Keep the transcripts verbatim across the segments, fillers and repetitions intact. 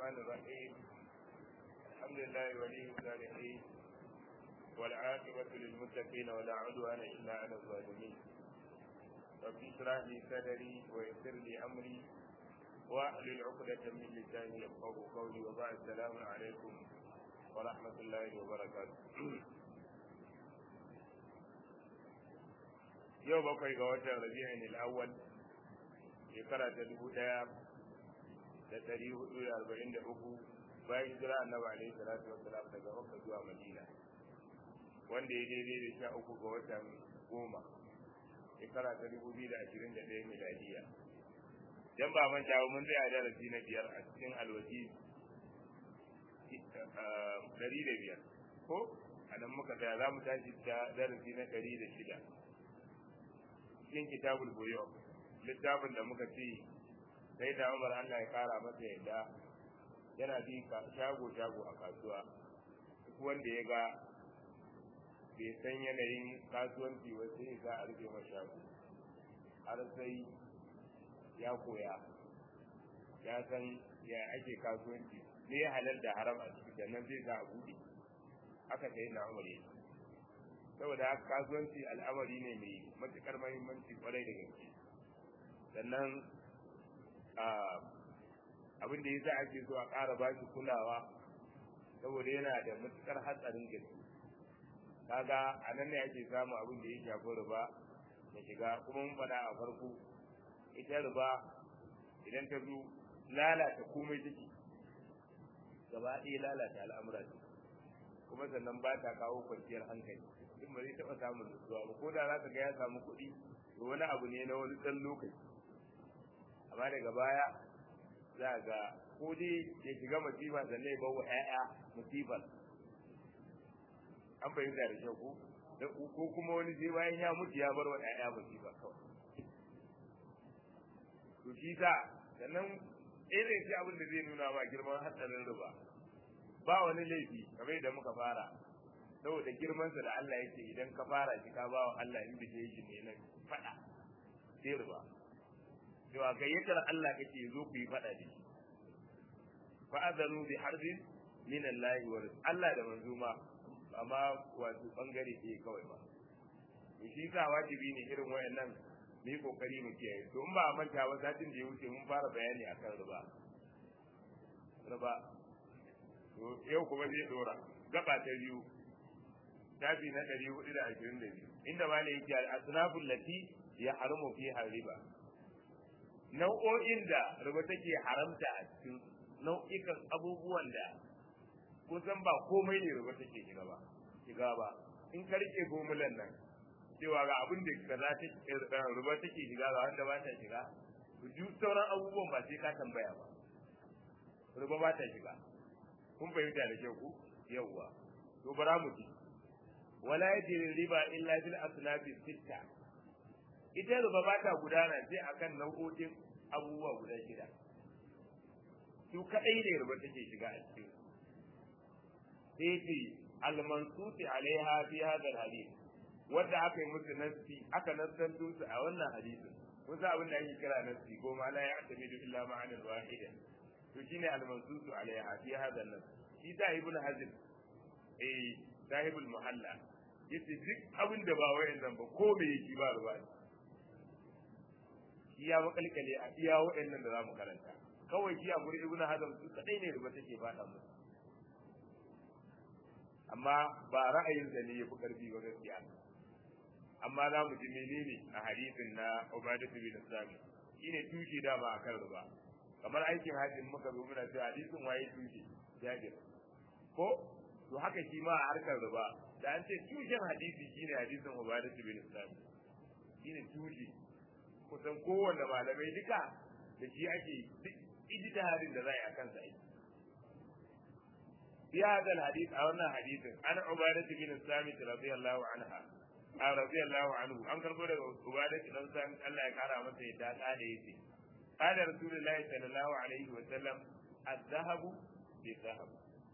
الرحمن الرحيم الحمد لله ولي الصالحين والعاقبة للمتقين ولا عدوان إلا على الظالمين رب اشرح لي صدري ويسر لي أمري واحلل عقدة من لساني يفقهوا قولي وبعد السلام عليكم ورحمة الله وبركاته. yau bakwai ga watan rabi'in al-awwal shekara ta dubu daya da dari hudu da arba'in da uku bayan hijira annabi alaihi salatu wassalam daga Makka zuwa Madina, wanda ya daidai da sha uku ga watan goma shekara ta dubu biyu da ashirin da ɗaya miladiya. Dan ba man jawo mun tsaya darasi na biyar a cikin alwaji dari da biyar ko a nan muka tsaya za mu tashi ta darasi na dari da shida cikin kitabul buyu, littafin da muka ce sai da Umar Allah ya kara masa yadda yana bi shago shago a kasuwa, duk wanda ya ga bai san yanayin kasuwanci ba sai ga a rufe masa shago har sai ya koya ya san ya ake kasuwanci ne ya halal da haram a ciki, sannan zai ga a buɗe. Aka sai na Umar yake, saboda haka kasuwanci al'amari ne mai matuƙar mahimmanci kwarai da gaske. Sannan abin da yasa ake so a ƙara ba shi kulawa saboda yana da matuƙar hatsarin gaske. Kaga a nan ne ake samu abin da ya shafi riba da shiga, kuma mun faɗa a farko ita riba idan ta zo lalata komai take, gaba ɗaya lalata al'amura ce, kuma sannan ba ta kawo kwanciyar hankali. in ba zai taɓa samun nutsuwa ba, ko da za ka ga ya samu kuɗi to wani abu ne na wani ɗan lokaci, amma daga baya za ga ko dai ya shiga masifa sannan ya bawa ƴaƴa masifar. An fahimta da kyau ko ko kuma wani sai bayan ya mutu ya bar wa ƴaƴa masifa kawai. To shi sa sannan irin shi abin da zai nuna ma girman hatsarin riba, ba wani laifi kamar yadda muka fara, saboda girmansa da Allah yake idan ka fara shi ka ba wa Allah invitation ne na fada sai riba, cewa gayyatar Allah kake zo ku yi fada da shi, fa azanu bi harbin min Allah wa Allah da manzo ma, amma wato bangare ce kawai ba. Shi sa wajibi ne irin wayannan mu yi kokari mu kiyaye. To in ba a manta ba satin da ya wuce mun fara bayani akan riba riba to yau kuma zai dora gaba ta biyu, shafi na ɗari hudu da ashirin da biyu, inda ma ne yake al-asnaful lati ya haramu fi riba, nau'o'in da riba take haramta a cikin nau'ikan abubuwan da kusan ba komai ne riba take shiga ba shiga ba in ka rike formulan nan cewa ga abin da kaza ta riba take shiga ga wanda ba ta shiga, duk sauran abubuwan ba sai ka tambaya ba, riba ba ta shiga. Kun fahimta da kyau ku? Yawwa. To bara mu ji. Wala yajri riba illa bil asnafi sitta. Ita riba ba ta gudana sai akan nau'o'in abubuwa guda shida. Su kadai ne riba take shiga a cikin. Sai ce al-mansuti alaiha fi hadha al-hadith. Wanda aka yi musu nasi, aka nasanto su a wannan hadisin. Kun san abin da ake kira nasi, ko ma la ya'tamidu illa ma'anan wahidan. To shine al-mansutu alaiha fi hadha an-nas. Shi da ibn hazm eh sahibul muhalla yace duk abin da ba wayannan ba ko me yake ba ruwa, shi ya makalkale a iya wayannan da zamu karanta. Kawai shi a gurin ibn hazm su kadai ne ruba take fada musu, amma ba ra'ayin sa ne yafi karfi ba gaskiya. Amma za mu ji menene a hadisin na Ubadah bin Sami, shine tushe da ba akan ruba. Kamar aikin hajjin muka zo muna cewa hadisin waye tushe jabir ko to haka shi ma a harkar riba da an ce tushen hadisi shine hadisin Ubadah bin Sami, shine tushe. Kusan kowanne malamai duka da shi ake ijtihadin da zai akan sa aiki. في هذا الحديث أو أن حديث عن عبادة بن الصامت رضي الله عنها أو رضي الله عنه أن كان قول عبادة بن الصامت الله يقرأ متى يدعى قال يسي قال رسول الله صلى الله عليه وسلم الذهب بالذهب.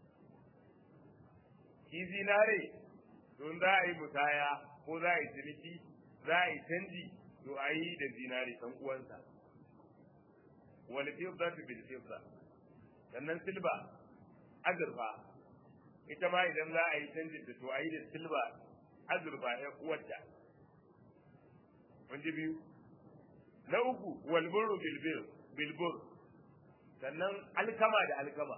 shi zinare don za a yi musaya ko za a yi ciniki za a yi canji to a yi da zinare ɗan uwansa. wal fidda bil fidda, sannan silba azurfa ita ma idan za a yi canjin da to a yi da silba azurfa ya uwarta wanda biyu na uku walburu bilbil bilbur sannan alkama da alkama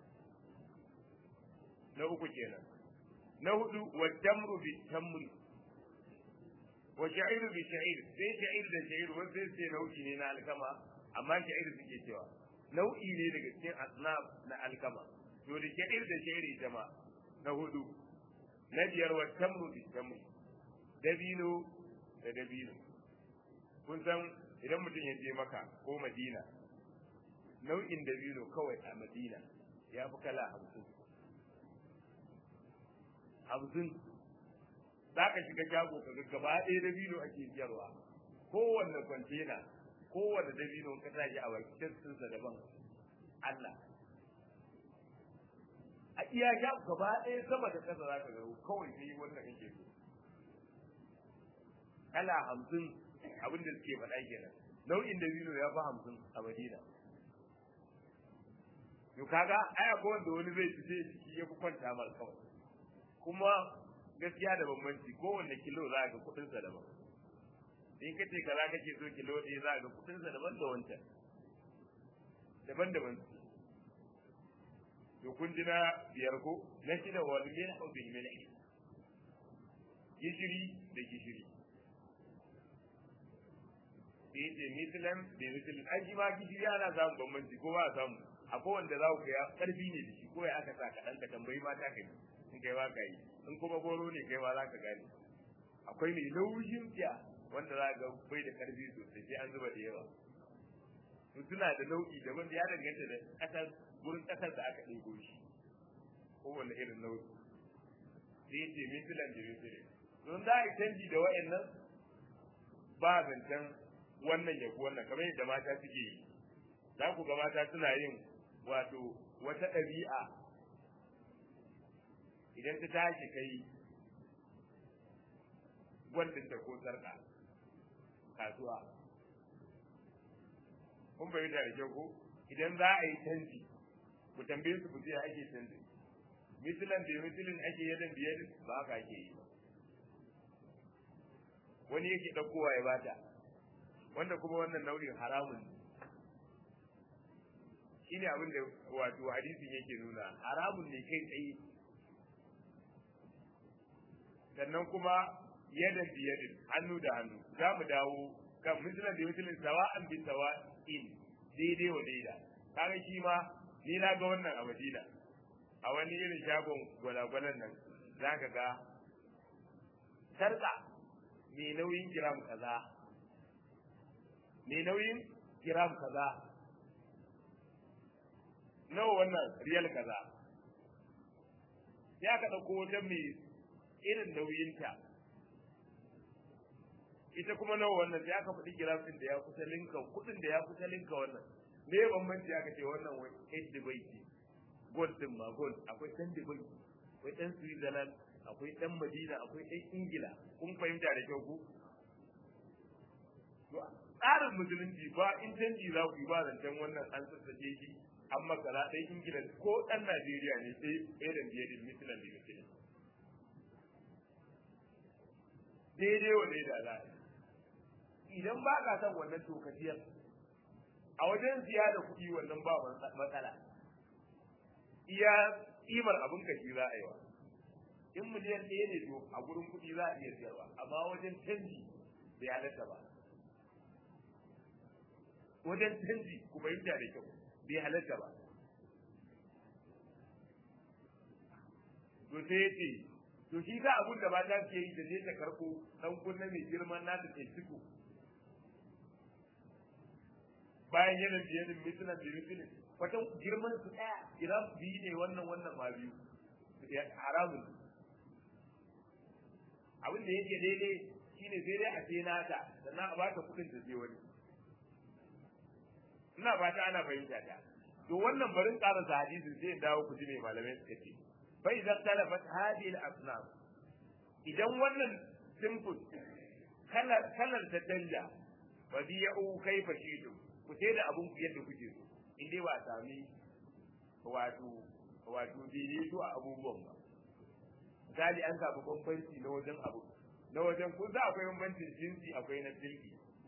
na uku kenan na hudu wa tamru bi tamri wa sha'iru bi sha'ir sai sha'ir da sha'ir wanda sai nau'i ne na alkama amma sha'ir suke cewa nau'i ne daga cikin asnaf na alkama to da sha'ir da sha'ir ita ma na hudu na biyar wa tamru bi tamri dabino da dabino kun san idan mutum ya je maka ko madina nau'in dabino kawai a madina ya fi kala hamsin hamsin za ka shiga shago ka ga gaba ɗaya dabino ake siyarwa kowanne kwantena kowanne dabino ka sa shi a bakin sa daban Allah a iya shago gaba ɗaya sama da ƙasa za ka ga kawai sai wannan kake so kala hamsin abin da suke faɗa kenan nau'in dabino ya fi hamsin a Madina to kaga ai akwai wanda wani zai ci sai ciki ya fi kwanta mar kawai kuma gaskiya da bambanci kowanne kilo za ga kuɗin sa daban in kace kaza kake so kilo ɗaya za ga kuɗin sa daban da wancan daban-daban to kun ji na biyar ko na shida wal milhu bil milhi gishiri da gishiri sai ce mislan da mislan aji ma gishiri ana samun bambanci ko ba samu akwai wanda za ku ya karfi ne da shi ko ya aka sa kaɗan ka tambayi mata kai in kai ba ka yi in kuma goro ne kai ma za ka gane akwai mai laushin fiya wanda za ga bai da karfi sosai sai an zuba da yawa to suna da nau'i daban da ya danganta da ƙasar gurin ƙasar da aka ɗebo shi kowane irin nau'i sai ce mislan da mislan don za a yi canji da wa'annan ba zancen wannan ya wannan kamar yadda mata suke yi za ku ga mata suna yin wato wata ɗabi'a idan ta tashi kai gwandin ta ko sarƙa kasuwa kun bai da rike ko idan za a yi canji ku tambaye su ku ce ake canji misilan da misilin ake yadan biyar ba haka ake yi wani yake ɗaukowa ya bata wanda kuma wannan nau'in haramun shi ne abin da wato hadisin yake nuna haramun ne kai tsaye sannan kuma yadan biyadin hannu da hannu za mu dawo kan misalan da misalin sawa'an bi sawa'in daidai wa daida kaga shi ma ni na ga wannan a Madina a wani irin shagon gwalagwalan nan za ka ga sarka mai nauyin kiram kaza mai nauyin kiram kaza nawa wannan riyal kaza sai aka ɗauko wata mai irin nauyinta ita kuma nawa wannan sai aka faɗi kiram ɗin da ya kusa linka kuɗin da ya kusa linka wannan me ya bambanci aka ce wannan wai eight dubai ce gold din ma gold akwai ɗan dubai akwai ɗan switzerland akwai ɗan madina akwai ɗan ingila kun fahimta da kyau ku tsarin musulunci ba in canji za ku yi ba zancen wannan an sassace shi an makara ɗan ingila ko ɗan najeriya ne sai irin biyadin misilan da misilin daidai wa daida za a idan ba ka san wannan tokaciyar a wajen siya da kuɗi wannan ba matsala iya kimar abin kashi za a yi wa in miliyan ɗaya ne to a gurin kuɗi za a iya siyarwa amma wajen canji bai halatta ba wajen canji ku fahimta da kyau bai halatta ba to sai ya ce to shi ga abin da ba ta ke yi da zai ta karɓo ɗan kunna mai girman nata ke ciko bayan yana biye da mitunan da mitunan wata girman su ɗaya giram biyu ne wannan wannan ma biyu haramun abin da yake daidai shine sai dai a ce nata sannan a bata kuɗin da je wani ina fata ana fahimta ta to wannan barin karasa hadisin sai dawo ku ji me malamai suka ce fa idza talafat hadhihi al-asnaf idan wannan simple kalar kalar ta danja fa bi'u kayfa shi'tum ku sai da abun ku yadda kuke so in dai ba sami wato wato daidaito a abubuwan ba misali an samu bambanci na wajen abu na wajen ko za akwai bambancin jinsi akwai na silki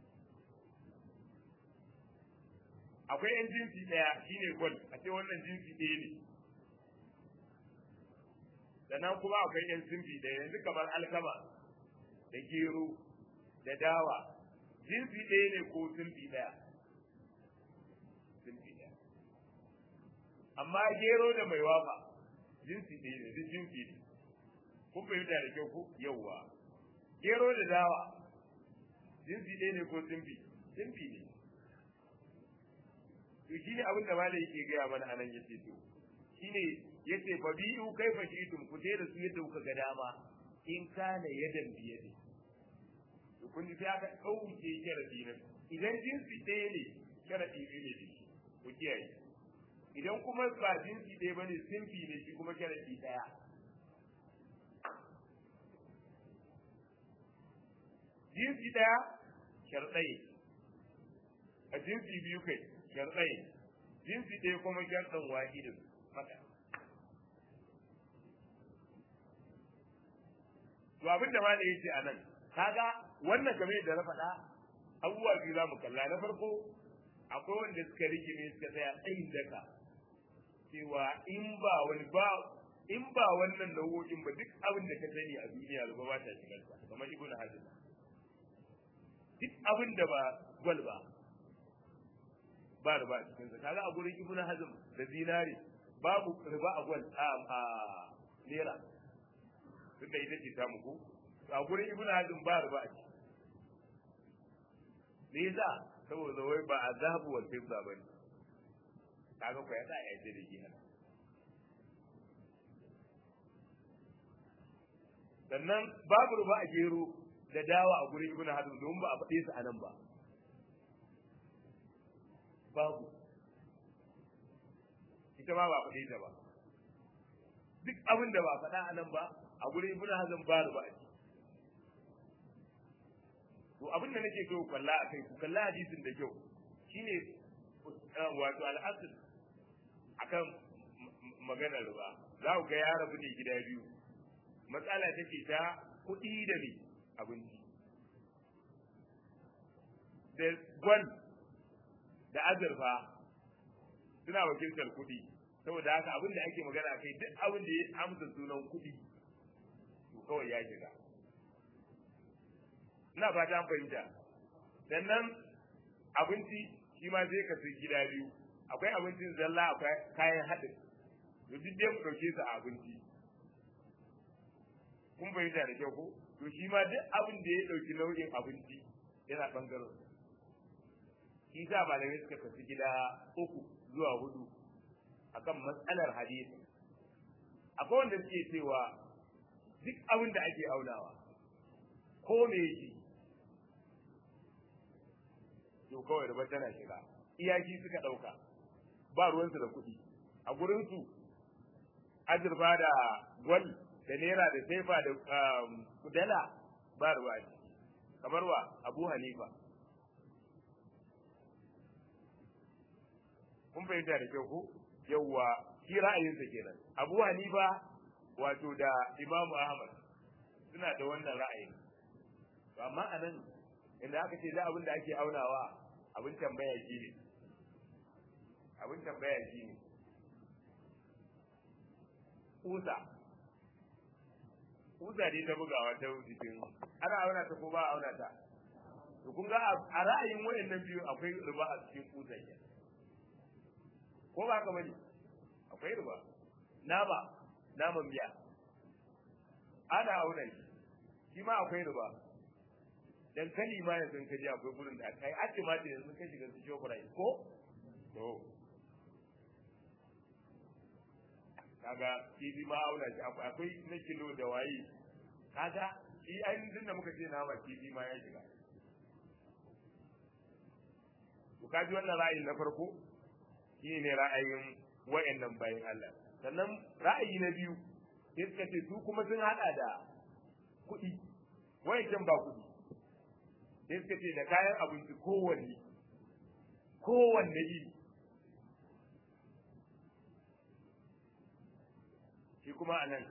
akwai yan jinsi ɗaya shine gold a ce wannan jinsi ɗaya ne sannan kuma akwai yan sinfi ɗaya yanzu kamar alkama da gero da dawa jinsi ɗaya ne ko sinfi ɗaya sinfi ɗaya amma gero da mai wafa jinsi ɗaya ne duk jinsi ne kun fahimta da kyau ko yawwa gero da dawa jinsi ɗaya ne ko sinfi sinfi ne to shine abin da malai yake gaya mana anan yace to shine yace fa bi'u kaifa shi'tum ku je da su yadda kuka ga dama in kana yadan biyade to kun ji aka kauce sharadi nan idan jinsi ɗaya ne sharadi biyu ne shi ku kiyaye idan kuma ba jinsi ɗaya bane sinfi ne shi kuma sharadi ɗaya jinsi ɗaya sharadai a jinsi biyu kai sharadai jinsi ɗaya kuma sharadan wahidin maka to abin da malai yace anan kaga wannan game da na faɗa abubuwa biyu za mu kalla na farko akwai wanda suka rike ne suka tsaya tsayin daka cewa in ba wani ba in ba wannan nau'o'in ba duk abin da ka sani a duniya ba ba ta shigar ta kamar ibn hazm duk abin da ba gwal ba ba riba a cikin sa kaga a gurin ibn hazm da zinari babu riba a gwal a naira tunda ita ce ta muku a gurin ibnu hazm ba riba a ciki me yasa saboda wai ba a zahabu wal fidda bane kaga ko yasa ya ce da gina sannan babu riba a gero da dawa a gurin ibnu hazm don ba a faɗe su anan ba babu ita ma ba a faɗe ta ba duk abin da ba a faɗa anan ba a gurin ibnu hazm ba riba a ciki to abin da nake so kalla akai ku kalla hadisin da kyau shine wato al-asl akan maganar riba za ku ga ya rabu ne gida biyu matsala take ta kuɗi da ne abinci da gwal da azurfa suna wakiltar kuɗi saboda haka abin da ake magana akai duk abin da ya amsa sunan kuɗi to kawai ya shiga ina fata an fahimta sannan abinci shi ma zai kasu gida biyu akwai abincin zalla akwai kayan haɗin to duk dai mu ɗauke su a abinci kun fahimta da kyau ko to shi ma duk abin da ya ɗauki nau'in abinci yana ɓangaren shi sa malamai suka kasu gida uku zuwa hudu akan matsalar hadisi akwai wanda suke cewa duk abin da ake aunawa ko me yake to kawai riba tana shiga iyaki suka dauka ba ruwansu da kuɗi a gurin su azurfa da gwal da naira da saifa da kudala ba ruwa ce kamar wa Abu Hanifa kun fahimta da kyau ko yawwa shi ra'ayinsa kenan Abu Hanifa wato da Imam Ahmad suna da wannan ra'ayin amma anan inda aka ce da abin da ake aunawa abin tambaya shi ne abin tambaya shi ne kusa kusa dai ta bugawa ta jikin ana auna ta ko ba auna ta to kun ga a ra'ayin wayannan biyu akwai riba a cikin kusa ke ko ba ka bane akwai riba nama naman biya ana auna shi shi ma akwai riba dan kali ma yanzu ka ji akwai gurin da kai ake ma da yanzu ka shiga su shokura ko to kaga kifi ma auna shi akwai na kilo da waye kaga shi ainihin da muka ce na ba kifi ma ya shiga to kaji wannan ra'ayin na farko shi ne ra'ayin wayannan bayin Allah sannan ra'ayi na biyu sai suka ce su kuma sun hada da kuɗi wayancan ba kuɗi sai suka ce da kayan abinci kowanne kowanne iri shi kuma anan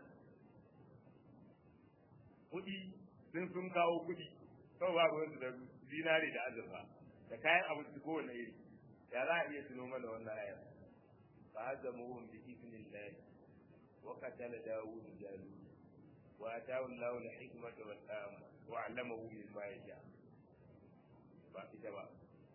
kuɗi sun sun kawo kuɗi kawai ba ruwansu da zinare da azurfa da kayan abinci kowane iri ya za a iya tuno mana wannan ayar fa hazamuhum bi idnillah wa qatala dawud jalut wa ataahu Allahu al-hikmata wa 'allamahu mimma yasha ba ita ba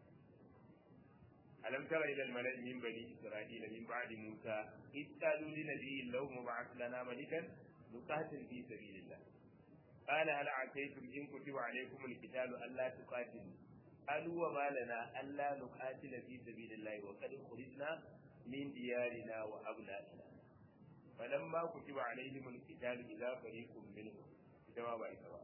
alam tara ila al-mala'i min bani isra'ila min ba'di musa ittalu li nabiyyin lahum mab'ath lana malikan nuqatil fi sabilillah qala hal a'taytum in kutiba 'alaykum al-qitalu alla tuqatilu qalu wa ma lana alla nuqatila fi sabilillah wa qad khurijna min diyarina wa abna'ina falamma kutiba 'alayhim al-qitalu idha fariqun minhum ita ma ba ita ba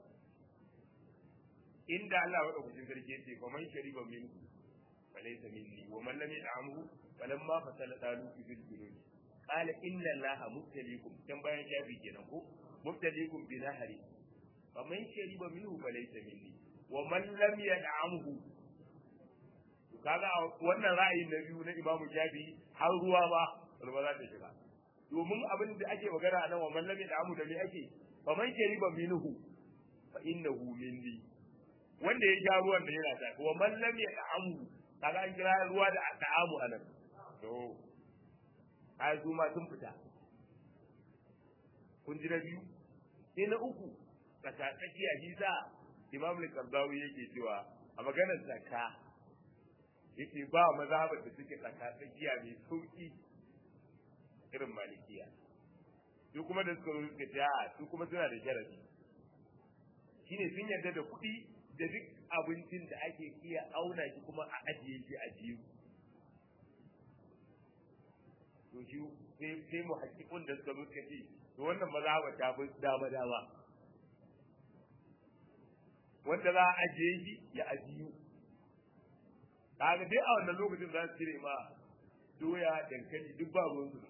inda Allah wa ɗaukacin sarki ya ce fa man shariba minhu falaysa minni wa man lam yad'amhu falamma fasala talutu bil junud qala inna Allaha mubtaliikum kan bayan jabi kenan ko mubtaliikum bi nahari fa man shariba minhu falaysa minni wa man lam yad'amhu kaga wannan ra'ayin na biyu na Imam Shafi har ruwa ba ruwa za ta shiga domin abin da ake magana a nan wa man lam yad'amhu da me ake fa man shariba minhu fa innahu minni wanda ya sha ruwan da yana ta wa man lam ya'amu kaga an kira ruwa da ta'amu anan to ai su ma sun fita kun ji na biyu sai na uku tsaka tsakiya shi sa Imam al-Qardawi yake cewa a maganar zakka yake ba mazhabar da suke tsaka tsakiya mai sauki irin malikiya su kuma da suka rubuta ta su kuma suna da sharadi shine sun yarda da kuɗi da duk abincin da ake iya auna shi kuma a ajiye shi a jiyu to shi sai sai mu hakikun da suka zo suka ce to wannan mazhaba ta fi dama dama wanda za a ajiye shi ya ajiyu kaga dai a wannan lokacin za su cire ma doya dankali duk ba ruwan su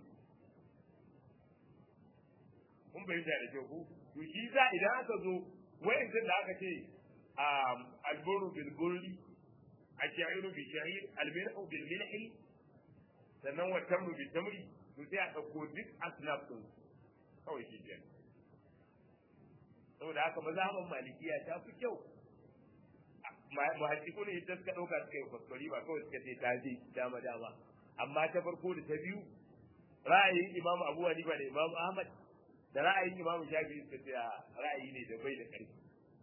kun bayyana da kyau ko to shi za idan aka zo wayan da aka ce البر بالبر الشعير بالشعير الملح بالملح sannan wa tamru bil tamri to sai a dauko duk asnaf din kawai shi ke saboda haka mazhaban malikiya ta fi kyau muhaddiku ne da suka dauka suka yi kuskure ba kawai suka ce ta je dama dama amma ta farko da ta biyu ra'ayin Imam Abu Hanifa da Imam Ahmad da ra'ayin Imam Shafi'i suka ce ra'ayi ne da bai da karfi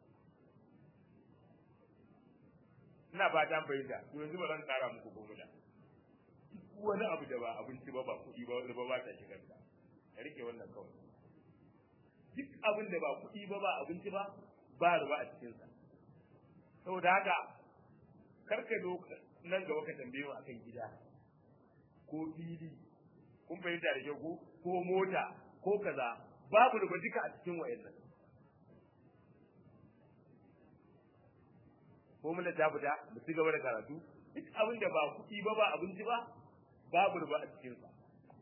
ina ba ta bayyana to yanzu ba zan kara muku gomula wani abu da ba abinci ba ba kuɗi ba ba ba ta shigar ka rike wannan kawai duk abin da ba kuɗi ba ba abinci ba ba ruba a cikin sa saboda haka karka zo nan gaba ka tambaye mu akan gida ko fili kun bayyana da kyau ko mota ko kaza babu ruba duka a cikin wayannan ko mun da tabuta mu ci gaba da karatu duk abin da ba kuɗi ba ba abinci ba babu ruba a cikin sa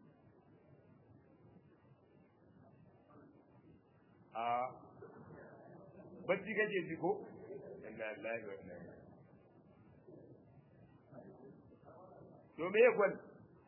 a bacci gaje ji ko inna lillahi wa inna ilaihi to me ya gwal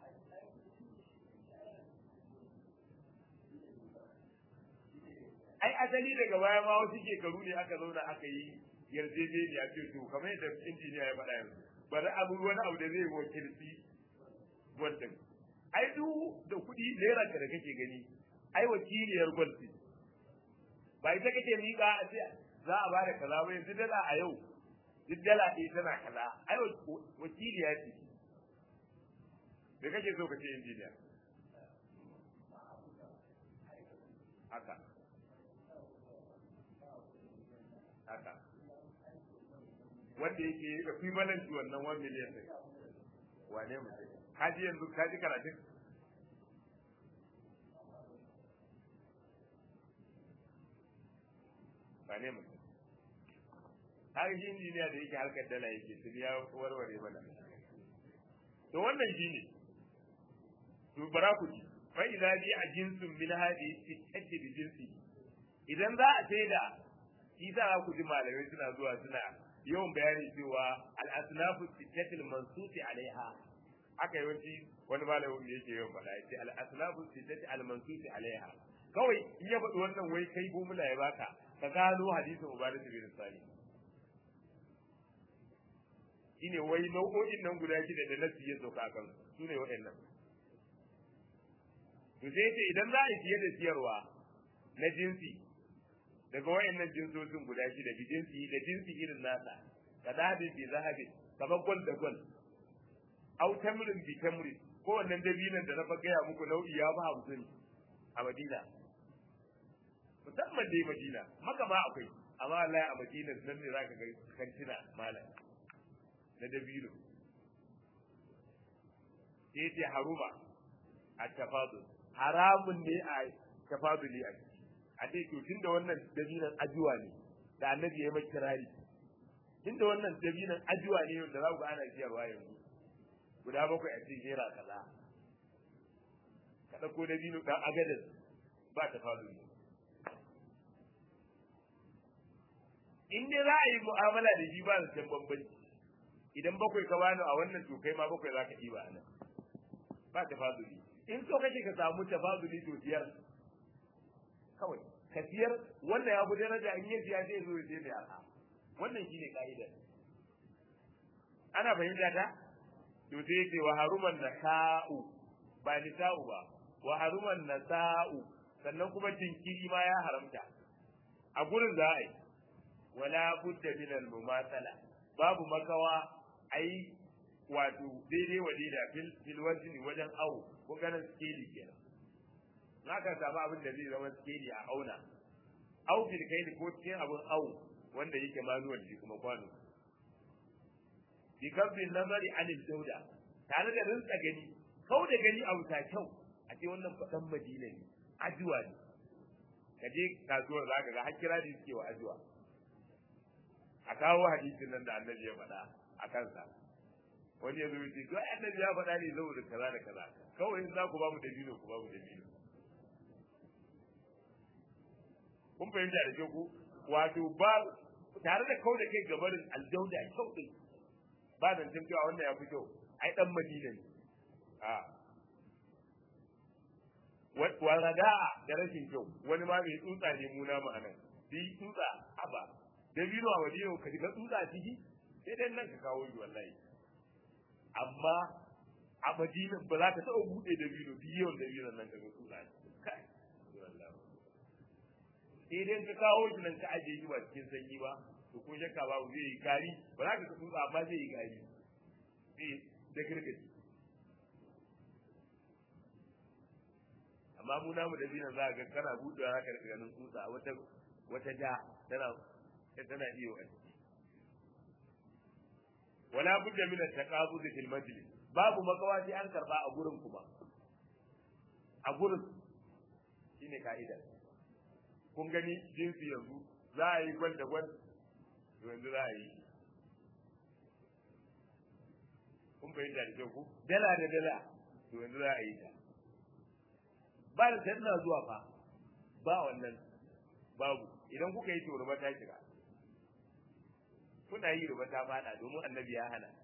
ai asali daga baya ma wasu shekaru ne aka zauna aka yi yarjejeniya ce to kamar yadda injiniya ya faɗa yanzu bari abu wani abu da zai wakilci gwaldin ai duk da kuɗi naira da kake gani ai wakiliyar gwalti ba ita kake miƙa a ce za a bada kaza ba yanzu dala a yau duk dala ɗaya tana kaza ai wakiliya ce da kake so ka ce injiniya haka haka wanda yake equivalent to wannan one million din wane mutum kaji yanzu kaji karatun wane mutum har shi injiniya da yake harkar dala yake tun ya warware mana to wannan shi ne to bara ku ji fa idza bi a jinsun min hadi tace bi jinsi idan za a sai da shi za ku ji malamai suna zuwa suna yawan bayani cewa al-asnafu sittatil mansuti alaiha aka yawanci wani malamin da yake yawan faɗa yace al-asnafu sittati al-mansuti alaiha kawai in ya faɗi wannan wai kai gomula ya baka ka gano hadisin Ubadah bin Sani shine wai nau'o'in nan guda shida da nasi ya sauka kan su ne waɗannan to sai ce idan za a yi fiye da siyarwa na jinsi daga waɗannan jinsosin guda shida bi jinsi da jinsi irin nasa kadadin bi zahabin kamar gwal da gwal au tamrin bi tamrin ko wannan dabinan da na fa gaya muku nau'i ya ba hamsin a Madina musamman dai Madina maka ma akwai amma wallahi a Madina nan ne zaka ga kantina malam na dabino sai ce haruma a tafadul haramun ne a tafaduli a ciki a ce to tunda wannan dabinan ajuwa ne da annabi ya mai kirari tunda wannan dabinan ajuwa ne da za ku ana siyarwa yanzu guda bakwai a cikin jera kaza ka dauko dabino dan agadar ba tafaduli in dai za a yi mu'amala da shi ba da bambanci idan bakwai ka bani a wannan to kai ma bakwai za ka ɗiba a nan ba tafaduli in so kake ka samu tafaduli to siyar kawai ka siyar wannan ya fi daraja in yi siya zai zo ya sai mai arha wannan shine ka'idar ana fahimta ta to sai yake wa haruman nasa'u ba nisa'u ba wa haruman nasa'u sannan kuma jinkiri ma ya haramta a gurin za a yi wala budda min al-mumathala babu makawa ai wato daidai wa daida fil fil wazni wajen awo ko ganin skeli kenan naka samu abin da zai zama skeli a auna au fil kaili ko cikin abin awo wanda yake manuwal shi kuma kwano bi kabbi nazari anil dauda tare da rinsa gani kau da gani a wuta kyau a ce wannan fadan Madina ne ajuwa ne kaje kasuwar zaka ga har kira da suke wa ajuwa a kawo hadisin nan da annabi ya faɗa a kansa wani ya zo ya ce to annabi ya faɗa ne saboda kaza da kaza kawai in za ku ba mu dabino ku ba mu dabino kun fahimta da ke ku wato ba tare da kau da kai gabarin aljauda kyau din ba nan jin cewa wannan ya fi kyau ai dan Madina ne a wa rada'a da rashin kyau wani ma mai tsutsa ne mu na ma'anan bi tsutsa aba dabino a Madina ka diga tsutsa a ciki sai dai nan ka kawo shi wallahi amma a Madina ba za ka taɓa buɗe dabino duk yawan dabino nan ka ga tsutsa kai wallahi sai dai ka kawo shi nan ka ajiye shi ba cikin sanyi ba to ko shakka babu zai yi gari ba za ka tsutsa amma zai yi gari sai da kirkiti amma mu namu dabino za ka ga kana buɗewa haka da ganin tsutsa wata wata ja tana tana iyo a ciki wala budda min at-taqabud fil majlis babu makawa sai an karba a gurin kuma a gurin shine kaida kun gani jinsi yanzu za a yi gwal da gwal yanzu za a yi kun fahimta da ku dala da dala to yanzu za a yi ta ba da tana zuwa fa ba wannan babu idan kuka yi to ruba ta shiga kuna yi ruba ta fada domin annabi ya hana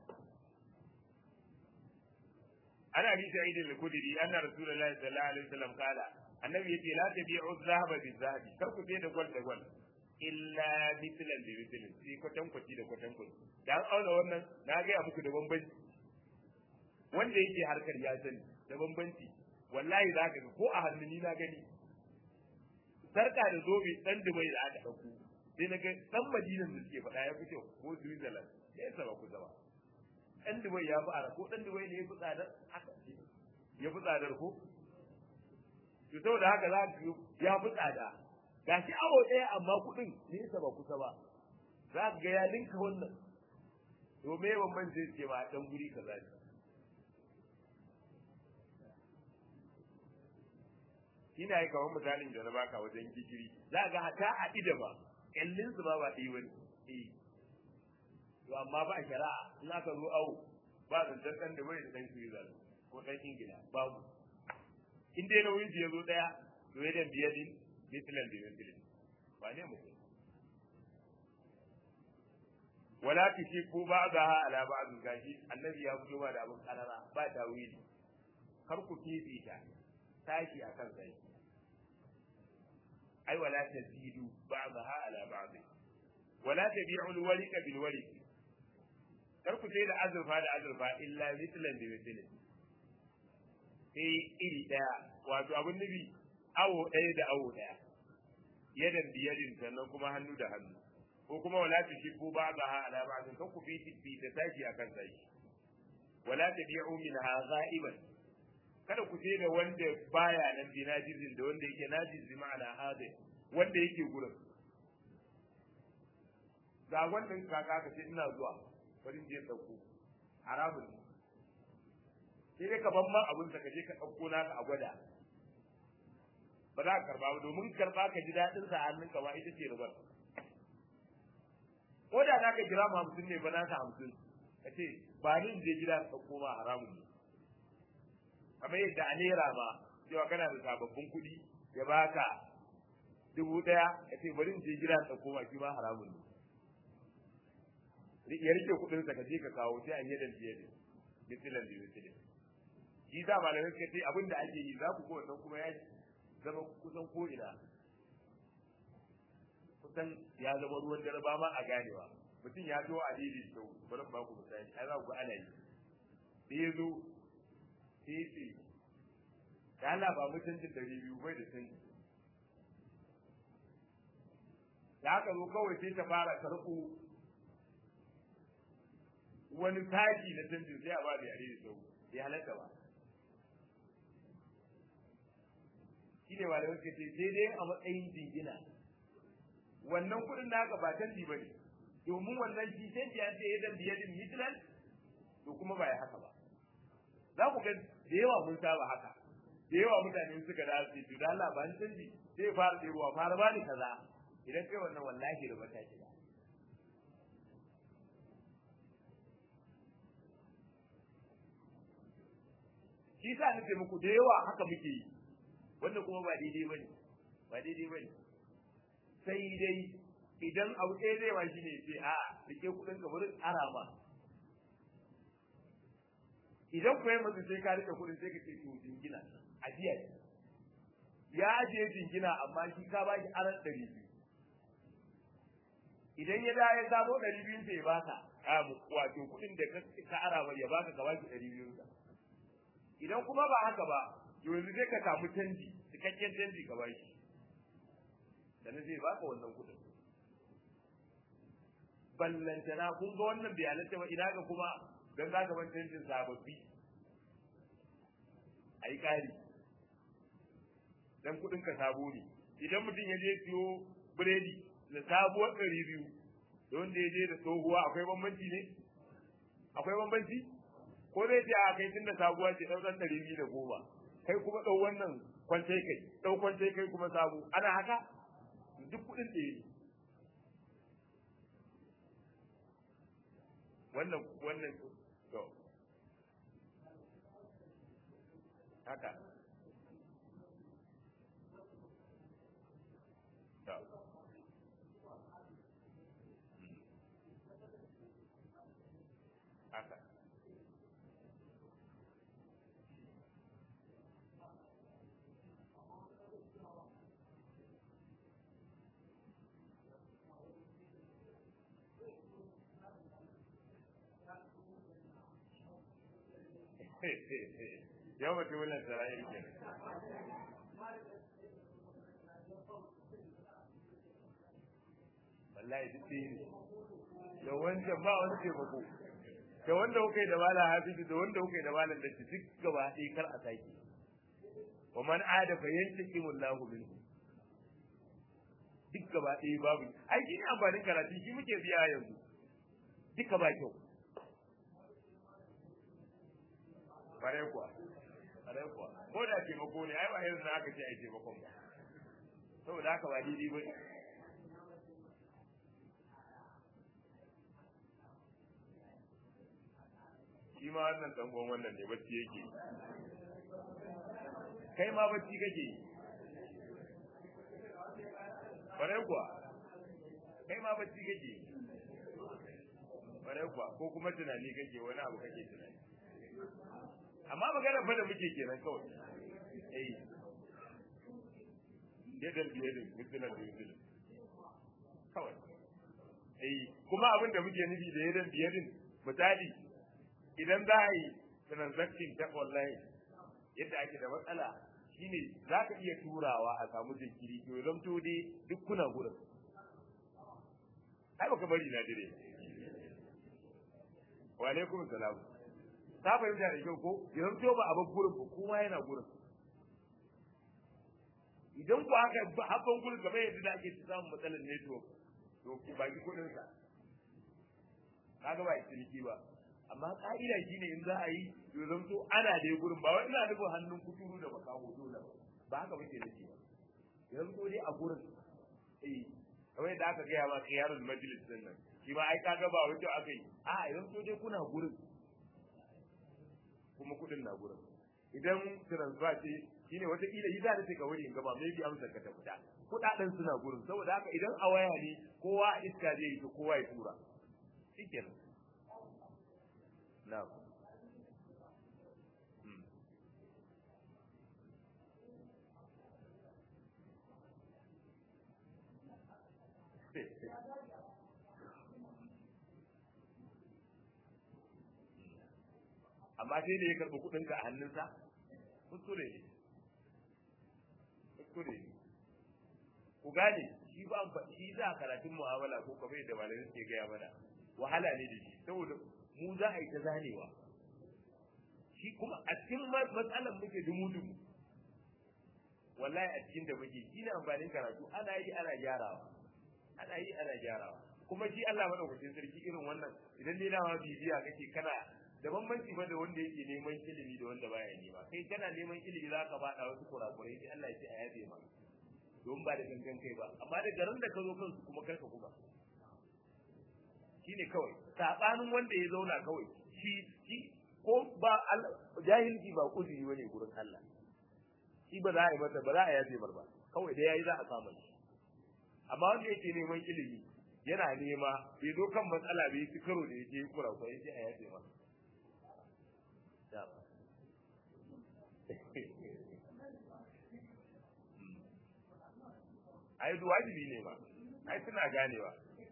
ana bi sa'id al-khudri anna rasulullahi sallallahu alaihi wasallam kala annabi yace la tabi'u dhahaba bil-dhahabi kar ku da gwal da gwal illa mithlan bi mithlin sai kwatan kwati da kwatan kwati dan auna wannan na ga ya muku da bambanci wanda yake harkar ya sani da bambanci wallahi zaka ga ko a hannuni na gani sarka da zobe dan Dubai da aka dauko sai naga dan Madinan da suke faɗa ya fi kyau ko Switzerland sai saba ku zaba dan Dubai ya fi ara ko dan Dubai ne ya fi tsadar haka ya fi tsadar ko to saboda haka za ka ya fi tsada gashi awo ɗaya amma kuɗin ne saba kusa ba za ka ga ya linka wannan to me bambanci sai ce ba dan guri kaza ne ina yi kamar misalin da na baka wajen gishiri za ga hata a ida ba kyallin su ba ba ɗaya wani eh to amma ba shari'a in aka zo awo ba zancen ɗan da bai da ɗan Switzerland ko ɗan Ingila babu in dai nauyin ya zo ɗaya to ya dan biya din mislan da mislan ba ne mutum wala kishi ko ba ga ala ba'd gashi annabi ya fito ba da abun karara ba tawili kar ku fifita tashi akan sai ai wala tazidu ba'daha ala ba'd wala tabi'u al-wariqa bil wariq kar ku sai da azurfa da azurfa illa mithlan bi mithlin sai iri daya wato abun nabi awo daya da awo daya yadan biyadin sannan kuma hannu da hannu ko kuma wala tushibu ba'daha ala ba'd kan ku bi bi da tashi akan tashi wala tabi'u minha ghaiban kada ku je da wanda baya nan bi najizin da wanda yake najizi ma'ana hade wanda yake gurin ga wannan kaka ka ce ina zuwa bari je dauko haramun sai dai ka ban man abun ka je ka dauko naka a gwada ba za ka karba ba domin karba ka ji dadin sa hannun ka ba ita ce rubar ko da za ka jira ma hamsin ne ba naka hamsin ka ce ba ni je gida ka dauko ma haramun ne kamar yadda a naira ma cewa kana da sababbin kuɗi ya baka dubu ɗaya ka ce bari in je gida ka dauko ma shi ba haramun ne ya rike kuɗin sa ka je ka kawo sai an yi dan biye ne mitilan da mitilan shi da malamai suka ce abin da ake yi za ku ko wannan kuma ya zama kusan ko ina kusan ya zama ruwan dare ba ma a ganewa mutum ya zo a daidai sau bari ba ku misali ai za ku ana yi da ya zo sai ya Allah ba mutuncin dari biyu bai da canji da aka zo kawai sai ta fara karɓo wani taki na canjin sai a ba da yare da sau ya halatta ba shi ne malamai suka ce sai dai a matsayin jingina wannan kuɗin da aka ba canji ba ne domin wannan shi sai ya ce yadda biyadin mitlan to kuma ba ya haka ba za ku ga da yawa mun saba haka da yawa mutane suka da su to da Allah ba ni canji sai fara ɗerowa fara ba ni kaza idan kai wannan wallahi da bata ki ba shi sa nake muku da yawa haka muke yi wanda kuma ba daidai bane ba daidai bane sai dai idan abu ɗaya zai ma shi ne sai a rike kuɗin ka bari arama idan ku yi mutum sai ka rike kuɗin sai ka ce to jingina ajiya ya ajiye jingina amma shi ka ba shi aran ɗari biyu idan ya da ya samo ɗari biyun sai ya baka wato kuɗin da ka ara mai ya baka ka ba shi ɗari biyun sa idan kuma ba haka ba yanzu zai ka samu canji cikakken canji ka ba shi sannan zai baka wannan kuɗin ballantana kun ga wannan bai halatta ba ina ga kuma don za ka ban canjin sababbi a yi ƙari don kuɗin ka sabo ne idan mutum ya je siyo biredi da sabuwar ɗari biyu da wanda ya je da tsohuwa akwai bambanci ne akwai bambanci ko zai ce a kai tun da sabuwa ce ɗau ɗan ɗari biyu da goma kai kuma ɗau wannan kwance kai ɗau kwance kai kuma sabo ana haka duk kuɗin ɗaya ne wannan wannan to haka to haka yau ba tuwulan sarari ke wallahi duk ɗaya ne da wanda ba wani taimako da wanda kuka yi da malam hafizu da wanda kuka yi da malam da duk gaba ɗaya kar a sake wa man ada fa yantaqimu Allahu minhu duk gaba ɗaya babu ai shi ne amfanin karatu shi muke biya yanzu duka ba kyau bare kuwa bare kuwa ko da taimako ne ai ba yanzu na aka ce ai taimakon ba saboda haka ba daidai ba shi ma wannan dangon wannan ne bacci yake kai ma bacci kake bare kuwa kai ma bacci kake bare kuwa ko kuma tunani kake wani abu kake tunani amma magana fa da muke kenan kawai eh yadan biyadin misalan da yuzil kawai eh kuma abin da muke nufi da yadan biyadin misali idan za a yi transaction ta online yadda ake da matsala shine za ka iya turawa a samu jinkiri to zan to dai duk kuna gurin ai baka bari na dire wa alaikum salam ta fahimta da kyau ko idan to ba a bar gurin ba kowa yana gurin idan ku aka haɓan gurin gaba yadda da ake samun matsalar network to ku baki kuɗin sa kaga ba ciniki ba amma ka'ida shine in za a yi to zan to ana da gurin ba wai ina nufin hannun kuturu da baka hoto da ba haka muke da shi ba yanzu to dai a gurin eh kamar yadda aka gaya ma khiyarul majlis din nan shi ma ai kaga ba wato aka yi a yanzu to dai kuna gurin kuma kudin na gurin idan transfer ce shine wata kila yi za ta ga wuri in gaba maybe amsar ka ta fita kudaden suna gurin saboda haka idan a waya ne kowa iska zai yi to kowa ya tura shikenan na'am amma sai da ya karɓi kuɗinka a hannunsa kuskure ne kuskure ne ku gane shi ba shi za a karatun mu'amala ko kamar da malamai suke gaya mana wahala ne da shi saboda mu za a yi ta zanewa shi kuma a cikin matsalar muke dumu-dumu wallahi a cikin da muke shi ne amfanin karatu ana yi ana gyarawa ana yi ana gyarawa kuma shi Allah madaukakin sarki irin wannan idan dai dama bibiya kake kana da bambanci ba da wanda yake neman ilimi da wanda baya nema kai kana neman ilimi za ka bada wasu kurakurai sai Allah ya ce a yabe ma don ba da gangan kai ba amma da garin da ka zo kansu kuma karka kuma shine kawai sabanin wanda ya zauna kawai shi shi ko ba jahilci ba kuzuri bane gurin Allah shi ba za a yi masa ba za a yabe mar ba kawai da yayi za a samu shi amma wanda yake neman ilimi yana nema bai zo kan matsala bai ci karo da yake kurakurai sai a yabe masa ai wajibi ne ba ai suna ganewa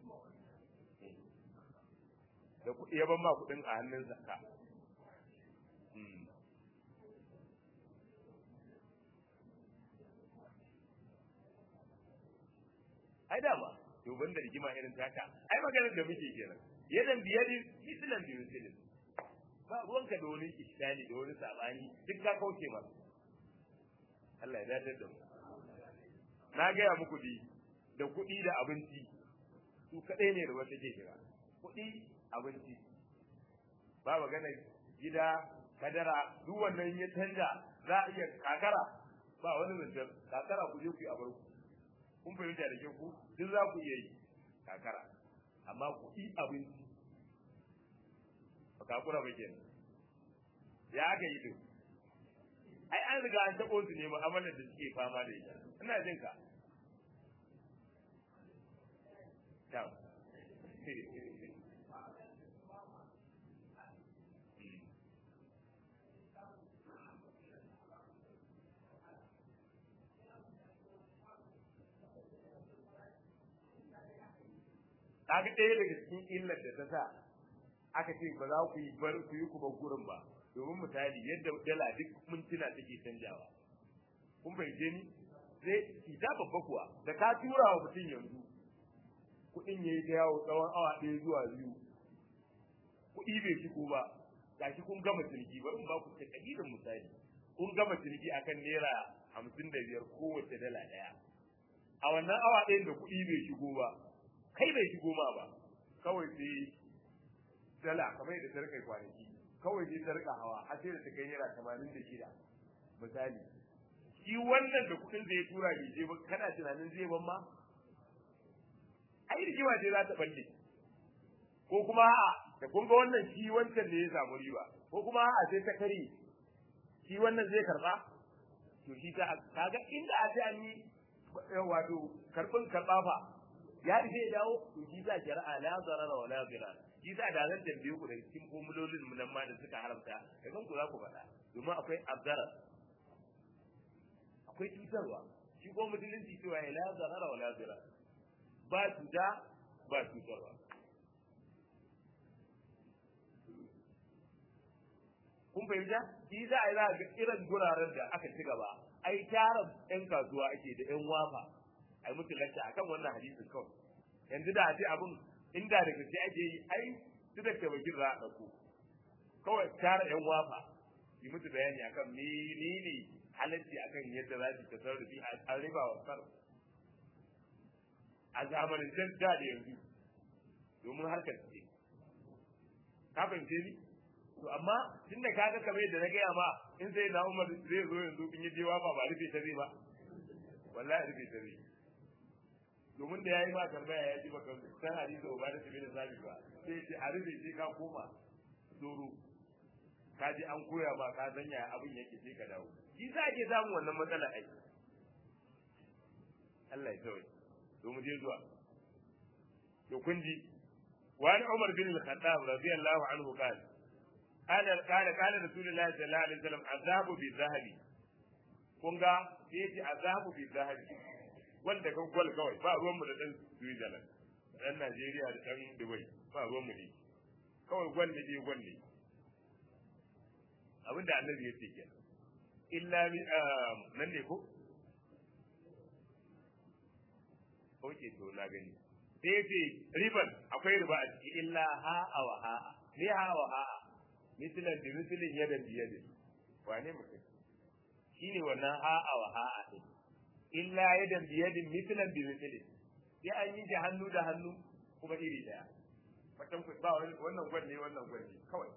da kuɗi ya ban ma kuɗin a hannun zakka ai dama to banda rigima irin taka ai maganar da muke kenan yadan biyadi islam bi muslim ba ruwanka da wani iskali da wani sabani duk ka kauce masa Allah ya dadar da mu na gaya muku di da kuɗi da abinci su kaɗai ne da wata ke shiga kuɗi abinci ba magana gida kadara duk wannan ya canja za a iya kakara ba wani zancen kakara ku je ku yi abar ku kun fahimta da ke ku duk za ku iya yi kakara amma kuɗi abinci ba kakura ba kenan ya aka yi din ai an riga an taɓo su ne mu'amalar da suke fama da ita ina jin ka Ciao. Kaga ɗaya daga cikin illar da ta sa aka ce ba za ku yi bar ku yi ku gurin ba domin misali yadda dala duk mintuna take canjawa kun fahimce ni sai ki ta babba kuwa da ka tura wa mutum yanzu kuɗin yayi ta yawo tsawon awa ɗaya zuwa biyu kuɗi bai shigo ba gashi kun gama ciniki bari in ba ku takadirin misali kun gama ciniki akan naira hamsin da biyar kowace dala ɗaya a wannan awa ɗayan da kuɗi bai shigo ba kai bai shigo ma ba kawai sai dala kamar yadda ta rika kwanaki kawai sai ta rika hawa har sai da ta kai naira tamanin da shida misali shi wannan da kuɗin da ya tura bai je ba kana tunanin zai ban ma ai rigima ce za ta balle ko kuma a'a da kun ga wannan shi wancan ne ya samu riba ko kuma a'a sai ta kare shi wannan zai karba to shi ta kaga inda a ce an yi wato karbin karba fa ya rike ya dawo to shi za shari'a la zarara wa la dirar shi za da zan tambaye ku da cikin formulolin mun nan ma da suka haramta da kanku za ku faɗa domin akwai abdara akwai cutarwa shi ko musulunci cewa la zarara wala zira ba cuta ba cutarwa kun fahimta shi za a yi za ga irin guraren da aka ci gaba ai tara ɗan kasuwa ake da ɗan wafa ai mutu lacca akan wannan hadisin kawai yanzu da a ce abin inda da gaske ake yi ai su da ke bakin za a ɗauko kawai tara ɗan wafa yi mutu bayani akan menene halarci akan yadda za su tasarrufi a riba wa sar a zamanin can da da yanzu domin harkar ce ka fahimce ni to amma tun da kaga kamar yadda na gaya ma in sai na Umar zai zo yanzu in yi jewa ba ba rufe ta zai ba wallahi rufe ta zai domin da yayi ma tambaya ya ji baka san hadisi ba da tabi da sabi ba sai ce a rufe sai ka koma zuru ka ji an koya ba ka sanya abin yake sai ka dawo shi sa ake samun wannan matsala ai Allah ya tsawaye to mu je zuwa to kun ji wani Umar bin al-Khattab radiyallahu anhu qala قال قال قال رسول الله صلى الله عليه وسلم عذاب بالذهب kun ga sai yace azabu bizahabi wanda kan gwal kawai ba ruwan mu da dan Switzerland dan Najeriya da dan Dubai ba ruwan mu ne kawai gwal ne dai gwal ne abinda annabi ya ce kenan illa nan ne ko oke to na gani sai yace riban akwai riba a ciki illa ha wa ha ne ha wa ha mislan bi mislin yadan bi yadin wane mutum shine wannan ha'a wa ha'a din illa yadan bi yadin mislan bi mislin sai an yi da hannu da hannu kuma iri daya mutum ku ba wannan gwanne wannan gwanne kawai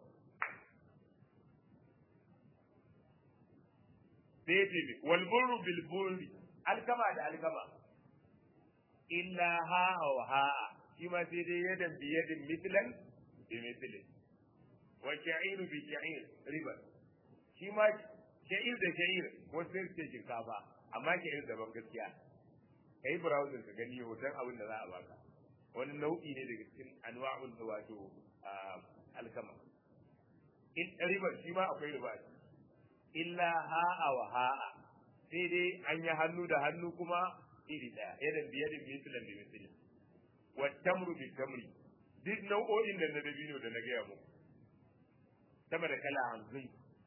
sai ce wal burru bil burri alkama da alkama illa ha'a wa ha'a shi ma sai dai yadan bi yadin mislan bi mislin wa sha'iru bi sha'ir riba shi ma sha'ir da sha'ir wasu sai shinkafa amma sha'ir daban gaskiya kai browser ka gani hoton abin da za a baka wani nau'i ne daga cikin anwa'ul wato alkama in riba shi ma akwai riba illa ha'a wa ha'a sai dai an yi hannu da hannu kuma iri daya yadan biyadin mislan bi misli wa tamru bi tamri duk nau'o'in da na dabino da na gaya muku sama da kala hamsin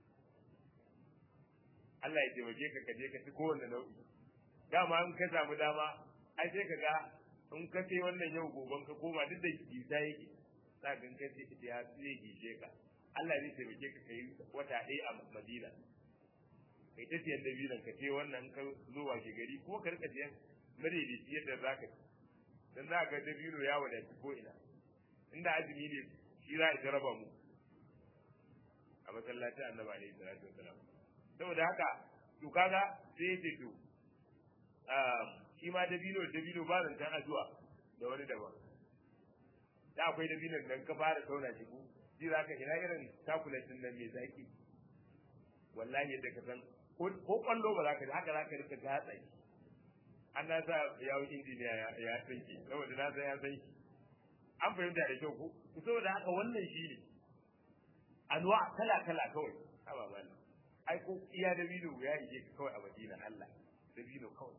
Allah ya taimake ka kaje ka ci kowanne nau'i dama in ka samu dama ai sai ka ga in ka ce wannan yau goban ka koma duk da gisa yake za ka ka ce ita ya zai gishe ka Allah zai taimake ka kai wata ɗaya a Madina kai ta siyan dabinan ka ce wannan ka zo washe gari ko ka rika siyan madaidaici yadda za ka ci dan za ka dabino ya wadaci ko ina inda azumi ne shi za a raba mu a masallacin annabi alaihi salatu wasalam saboda haka to kaga sai ya ce to shi ma dabino dabino ba zan tan azuwa da wani daban da akwai dabinon nan ka fara tauna shi ko ji za ka ina irin takulatin nan mai zaki wallahi yadda ka san ko kwallo ba za ka ji haka za ka rika gatsa shi an na sa yawon injiniya ya tsinke saboda na san ya san shi an fahimta da kyau ko saboda haka wannan shi ne anwa kala kala kawai haba mallam ai ko iya da bino ya yi ka kawai a Madina Allah da bino kawai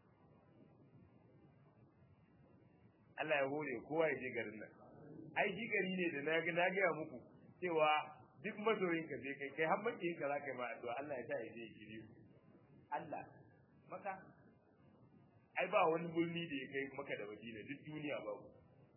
Allah ya hore kowa ya je garin nan ai shi gari ne da na ga na ga muku cewa duk masoyin ka sai kai kai har makiyin ka za ka yi ma addu'a Allah ya sa ya je gidi Allah maka ai ba wani birni da ya kai maka da Madina duk duniya babu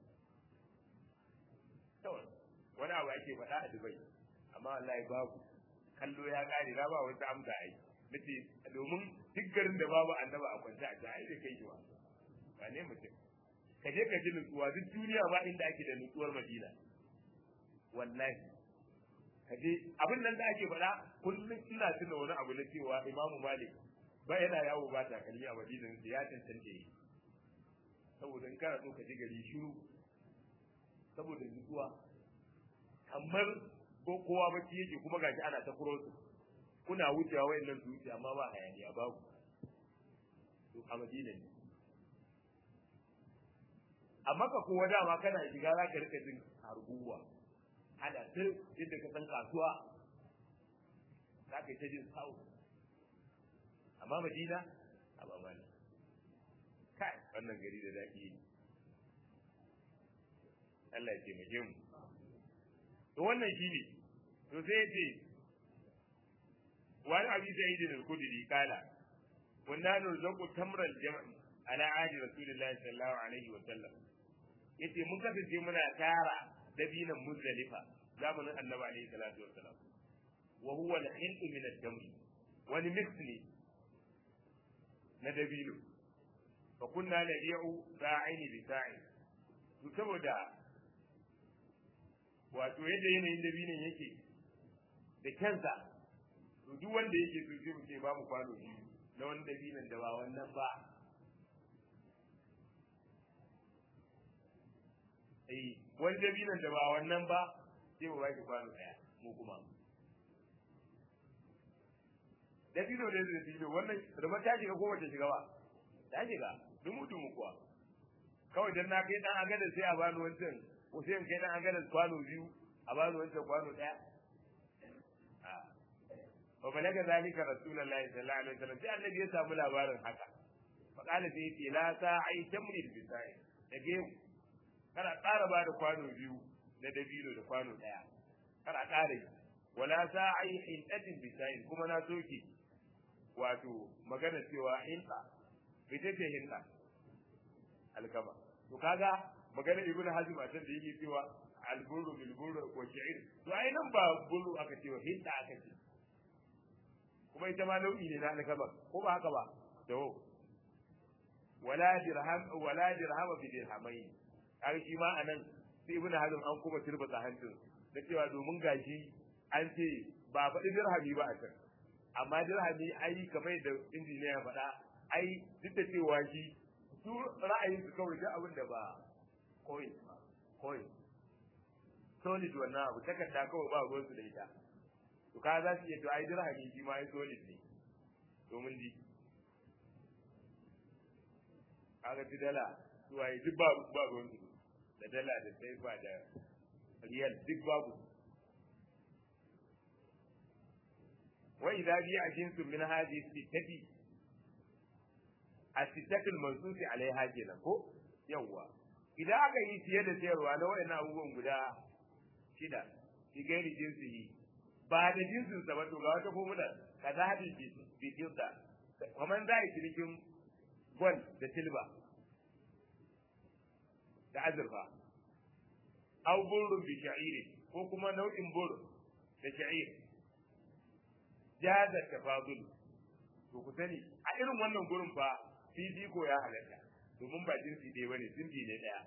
kawai wani abu ake faɗa a Dubai amma wallahi babu kallo ya kare na ba wata amsa ai nace domin duk garin da babu annaba a kwanta a ta ai da kai jiwa ba ne mutum ka je ka ji nutsuwa duk duniya ba inda ake da nutsuwar Madina wallahi ka je abin nan da ake faɗa kullum ina tuna wani abu na cewa Imam Malik ba yana yawo ba ta kalli a Madina da ya tantance saboda in kana so ka ji gari shiru saboda nutsuwa kamar ko kowa bacci yake kuma gashi ana ta kurosu kuna wucewa wayannan su wuce amma ba hayaniya babu to a Madina ne amma ka kowa dama kana shiga za ka rika jin harguwa ana ta yadda ka san kasuwa za ka yi ta jin sau amma Madina a ba mali kai wannan gari da daɗi Allah ya taimake mu to wannan shine to sai yace wani abi sa'id al-khudri kala kunna nurzuqu tamra al-jam' ala ahdi rasulillahi sallallahu alaihi wa sallam yace mun kasance muna tara dabinan muzdalifa zamanin annabi alaihi salatu wa sallam wa huwa al-hindu min ad-damr wani mixli na dabino fa kunna nadi'u sa'ini bi sa'i to saboda wato yadda yanayin dabinin yake da kansa to duk wanda yake so sai mu ce ba mu kwano biyu na wani dabinan da ba wannan ba eh wani dabinan da ba wannan ba sai mu ba ki kwano daya mu kuma dabino da zai dabino wannan ruba ta shiga ko wace shiga ba ta shiga dumu dumu kuwa kawai dan na kai dan agada sai a bani wancan ko sai in kai dan agada kwano biyu a bani wancan kwano daya wa balaga zalika rasulullahi sallallahu alaihi wasallam sai annabi ya samu labarin haka fa kana sai yace la sa'i tamrid bi sa'i dage kana ƙara ba da kwano biyu na dabino da kwano daya kana ƙara yi wala sa'i hintatin bi sa'i kuma na soke wato magana cewa hinta ita ce hinta alkama to kaga magana ibnu hazim a can da yake cewa alburu bil buru wa shi'ir to ai nan ba buru aka ce hinta aka ce kuma ita ma nau'i ne na alkama ko ba haka ba to wala dirham wala dirham bi dirhamai har shi ma anan sai ibnu hazm an kuma turbata hancin da cewa domin gashi an ce ba faɗi dirhami ba a can amma dirhami ai kamar da injiniya ya faɗa ai duk da cewa shi su ra'ayin su kawai duk abin da ba coin coin solid wannan abu takarda kawai ba ruwan su da ita to ka za su iya to ai dirhami shi ma ai solid ne domin di kaga ti dala to ai duk ba ba ruwan su da dala da saifa da riyal duk babu wa idza bi'a jinsun min hadhihi sittati as-sittatul mansusi alaiha kenan ko yawa idan aka yi siye da sayarwa na wayannan abubuwan guda shida shi gairi jinsihi ba da jinsin sa ba to ga wata formula kaza hadin bi jinsa kaman za a yi cinikin gwal da silba da azurfa au burrun bi sha'iri ko kuma nau'in bur da sha'ir jaza tafadul to ku sani a irin wannan gurin fa fifiko ya halatta domin ba jinsi ɗaya bane jinsi ne ɗaya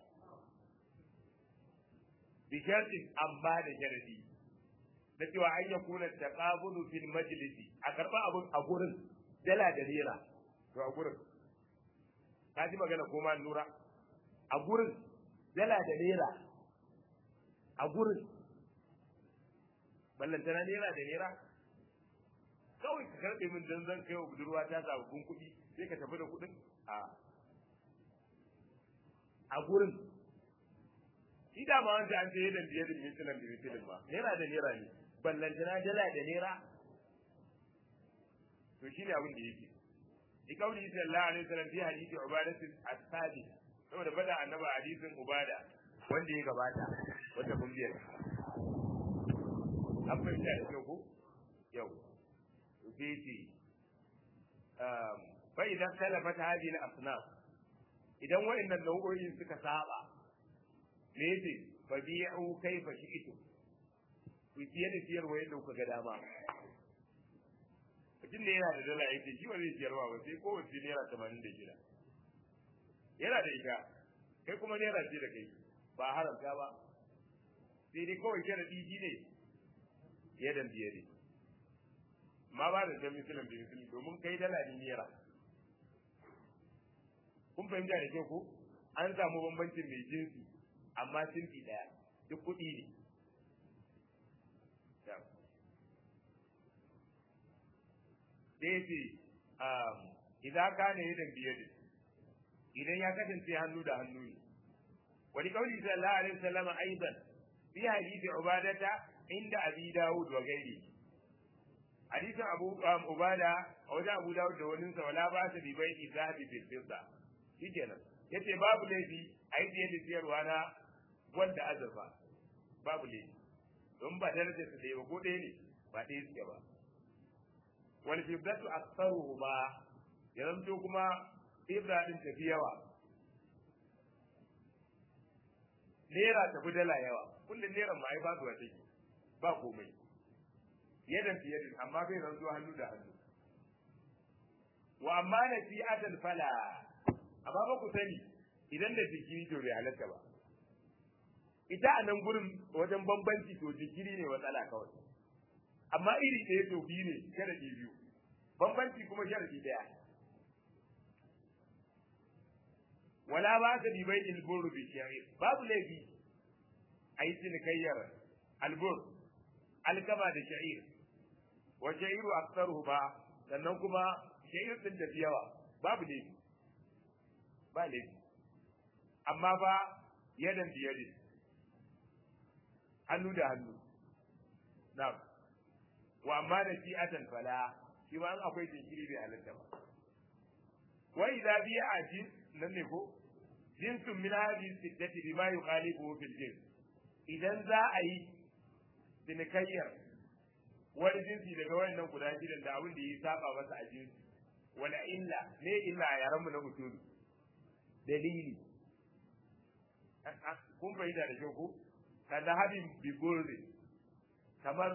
bi shartin amma da sharadi da cewa an ya kuna taqabulu fil majlisi a karba abun a gurin dala da naira to a gurin ka ji magana ko ma nura a gurin dala da naira a gurin ballantana naira da naira kawai ka karbe min dan zan kai wa budurwa ta sababbin kuɗi sai ka tafi da kuɗin a a gurin shi da ma wanda an ce yadda biye da misalan da misalin ba naira da naira ne ballantana dala da naira to shi ne abin da yake bi kauli sallallahu alaihi wasallam fi hadisi ubadatu as-sadi saboda bada annaba hadisin ubada wanda ya gabata wata kulliyar an fahimta da kyau ko yau sai fa idan talafat hadhihi al-asnaf idan wa'annan nau'o'in suka saba me yace fa bi'u kayfa shi'tu ku fiye da siyarwa yadda kuka ga dama mutum ne yana da dala yake shi ba zai siyarwa ba sai kowace naira tamanin da shida yana da ita kai kuma naira ce da kai ba haramta ba sai dai kawai sharadi shi ne yadan biye ne ma ba da jami misalin da misalin domin kai dala ne naira kun fahimta da kyau ko an samu bambancin mai jinsi amma sinfi daya duk kuɗi ne sai ce idan ka ne yadan biye ne idan ya kasance hannu da hannu ne wani kauli sallallahu alaihi wasallam aidan fi hadisi ubadata inda abi dawud wa gairi hadisin abu ubada a wajen abu dawud da wani sa wala ba ta bi bai zahabi bil fidda shikenan yace babu laifi a yi da siyarwa na wanda azurfa babu laifi don ba darajar su ɗaya ba ko ɗaya ne ba ɗaya suke ba wal fiddatu aktharuhuma ya zanto kuma ibra din tafi yawa naira tafi dala yawa kullum naira ma ai ba su wata ba komai yadan fi yadin amma bai zanto hannu da hannu wa amma nasi'atul fala amma ba ku sani idan da jikiri to bai halatta ba ita a nan gurin wajen bambanci to jikiri ne matsala kawai amma iri ɗaya to biyu ne sharadi biyu bambanci kuma sharadi ɗaya wala ba ka bi bai ilburu bi shari'a babu laifi a yi cinikayyar albur alkama da sha'ir wa sha'iru aksaruhu ba sannan kuma sha'ir din tafi yawa babu laifi ba laifi amma ba yadan biyadin hannu da hannu na'am wa amma da fi'atan fala shi ma akwai jinkiri bai halatta ba wa idza bi'a jin nan ne ko jinsun min hadhihi sittati bima yukhalifu fil jins idan za a yi cinikayyar wani jinsi daga wayannan guda shidan da abin da ya saba masa a jinsi wala illa ne illa a yaran mu na usulu dalili kun fahimta da kyau ko kada hadin bigorre kamar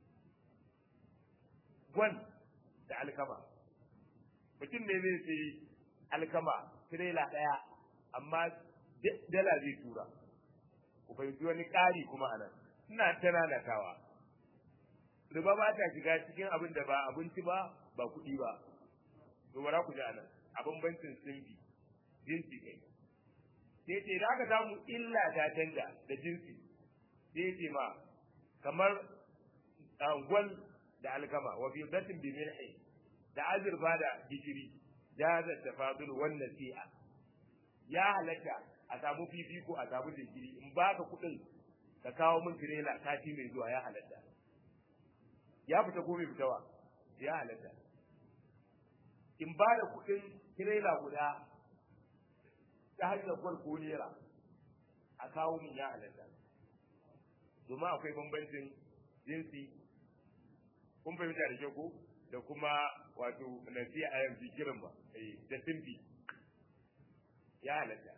gwan da alkama mutum ne zai sai alkama tirela ɗaya amma dala zai tura ku fahimci wani ƙari kuma a nan ina tananatawa riba ba ta shiga cikin abin da ba abinci ba ba kuɗi ba to bara ku ji a nan a bambancin sinfi jinsi kai sai ce da aka samu illa ta canja da jinsi sai ce ma kamar gwal da alkama wa fi datin bi milhi da azurfa da gishiri jaza tafadul wan nasi'a ya halatta a samu fifiko a samu gishiri in baka kudin ka kawo min tirela sati mai zuwa ya halatta ya fita ko bai fita ba ya halatta in ba da kudin tirela guda ta hanyar farko naira a kawo min ya halatta domin akwai bambancin jinsi kun fahimta da kyau ko da kuma wato nasiya a yanzu kiran ba da simbi ya halatta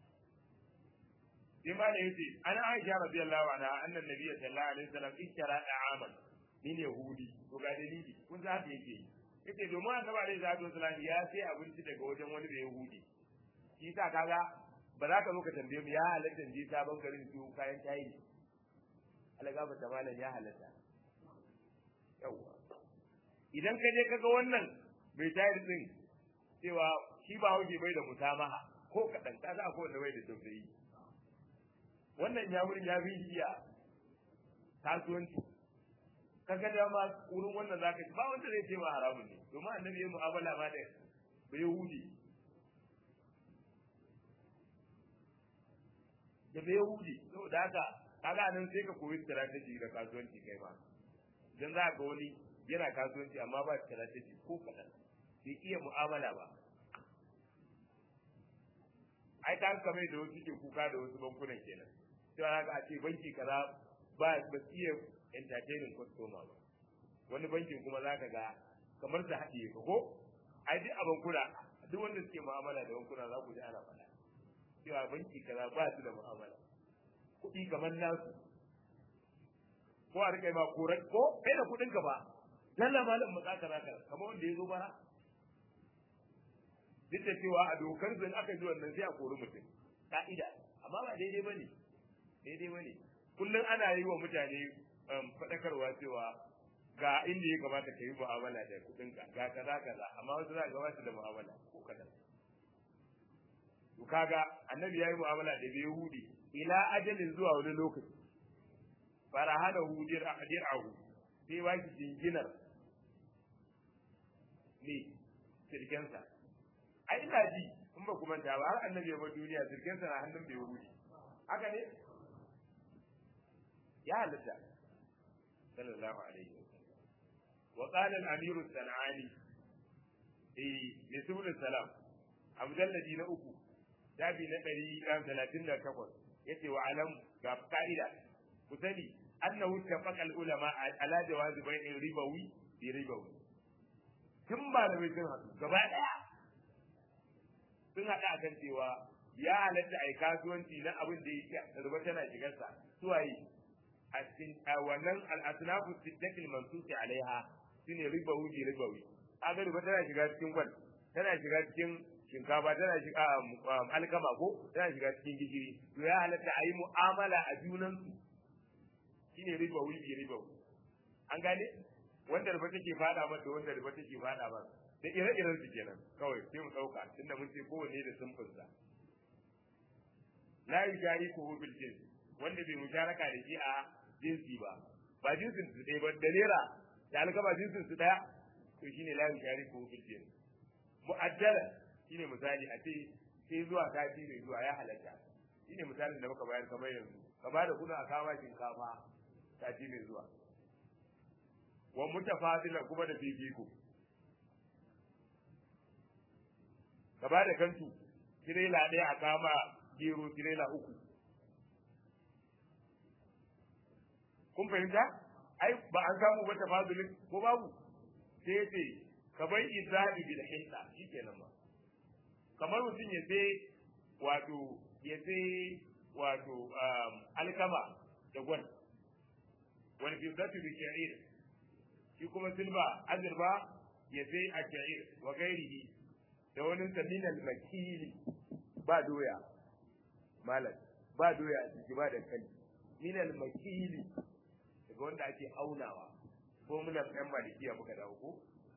sai ma da yace ana Aisha radiyallahu anha annan nabiyyi sallallahu alaihi wasallam ishtara da'aman min yahudi to ga dalili kun za ta yake yace domin annabi alaihi salatu wasallam ya sai abinci daga wajen wani da yahudi shi sa kaga ba za ka zo ka tambaye mu ya halatta je sabon garin su kayan tayi alaga ba ta malan ya halatta yawa idan ka je kaga wannan bai tayar din cewa shi ba hauke bai da musamaha ko kadan kaga akwai wanda bai da tausayi wannan ya wurin ya bi iya kasuwanci kaga da ma wurin wannan zaka ba wanda zai ce ma haramun ne domin annabi ya mu'amala ma da bai yahudi da bai yahudi saboda haka kaga nan sai ka koyi strategy da kasuwanci kai ma dan za ka wani yana kasuwanci amma ba strategy ko kadan bai iya mu'amala ba ai ta kame da wasu ke kuka da wasu bankunan kenan sai haka a ce banki kaza ba ba iya entertaining customer ba wani bankin kuma zaka ga kamar da haɗiye ka ko ai duk a bankuna duk wanda suke mu'amala da bankuna za ku ji ana faɗa cewa banki kaza ba su da mu'amala kuɗi kamar nasu ko a rika ma korai ko kai da kuɗin ka ba lalla malam mu tsaka zaka kamar wanda ya zo bara duk da cewa a dokar zan aka ji wannan sai a kori mutum ka'ida amma ba daidai bane daidai bane kullum ana yi wa mutane faɗakarwa cewa ga inda ya kamata ka yi mu'amala da kuɗinka ga kaza kaza amma wasu za ga wasu da mu'amala ko kadan to kaga annabi yayi mu'amala da yahudi ila ajalin zuwa wani lokaci farahana hudir ahu sai waki jinginar ne sirkensa ai ina ji in ba kuma ta ba har annabi ya bar duniya sirkensa na hannun bai yahudi haka ne ya halatta sallallahu alaihi wasallam wa qala al-amir as-sanani eh bismillah salam a mujalladi na uku shafi na ɗari talatin da takwas yace wa alam ga ka'ida ku sani annahu tafaqa al-ulama ala jawazi bai'in ribawi bi ribawi tun ba da bai sun haɗu gaba ɗaya sun haɗa akan cewa ya halatta a yi kasuwanci na abin da ya riba tana shigarsa suwaye a cikin wannan al'asnafu sittatil mansusi alaiha shine ribawi bi ribawi aga riba tana shiga cikin gwal tana shiga cikin shinkafa tana shiga alkama ko tana shiga cikin gishiri to ya halatta a yi mu'amala a junansu shine ribawi bi ribawi an gane wanda riba take fada mata wanda riba take fada mata da ire-iren su kenan kawai sai mu dauka tunda mun ce kowanne da sunfin sa la yujariku bil jins wanda bai musharaka da shi a jinsi ba ba jinsin su dai ba da naira da alkama jinsin su daya to shine la yujariku bil jins mu'ajjala shine misali a ce sai zuwa sati mai zuwa ya halatta shine misalin da muka bayar kamar yanzu ka bada kuna a kama shinkafa sati mai zuwa wa mutafadila kuma da fifiko gaba da kantu tirela ɗaya a kama gero tirela uku kun fahimta ai ba an samu ba tafadulin ko babu sai ce ka bai izabi bil hinda shikenan ba kamar mutum ya sai wato ya sai wato alkama da gwal wani fizzatu bi sha'ir shi kuma silba azurba ya sai a sha'ir wa gairihi da wani saminal makili ba doya malam ba doya a ciki ba da kali minal makili daga wanda ake aunawa ko muna ɗan malikiya muka dawo ko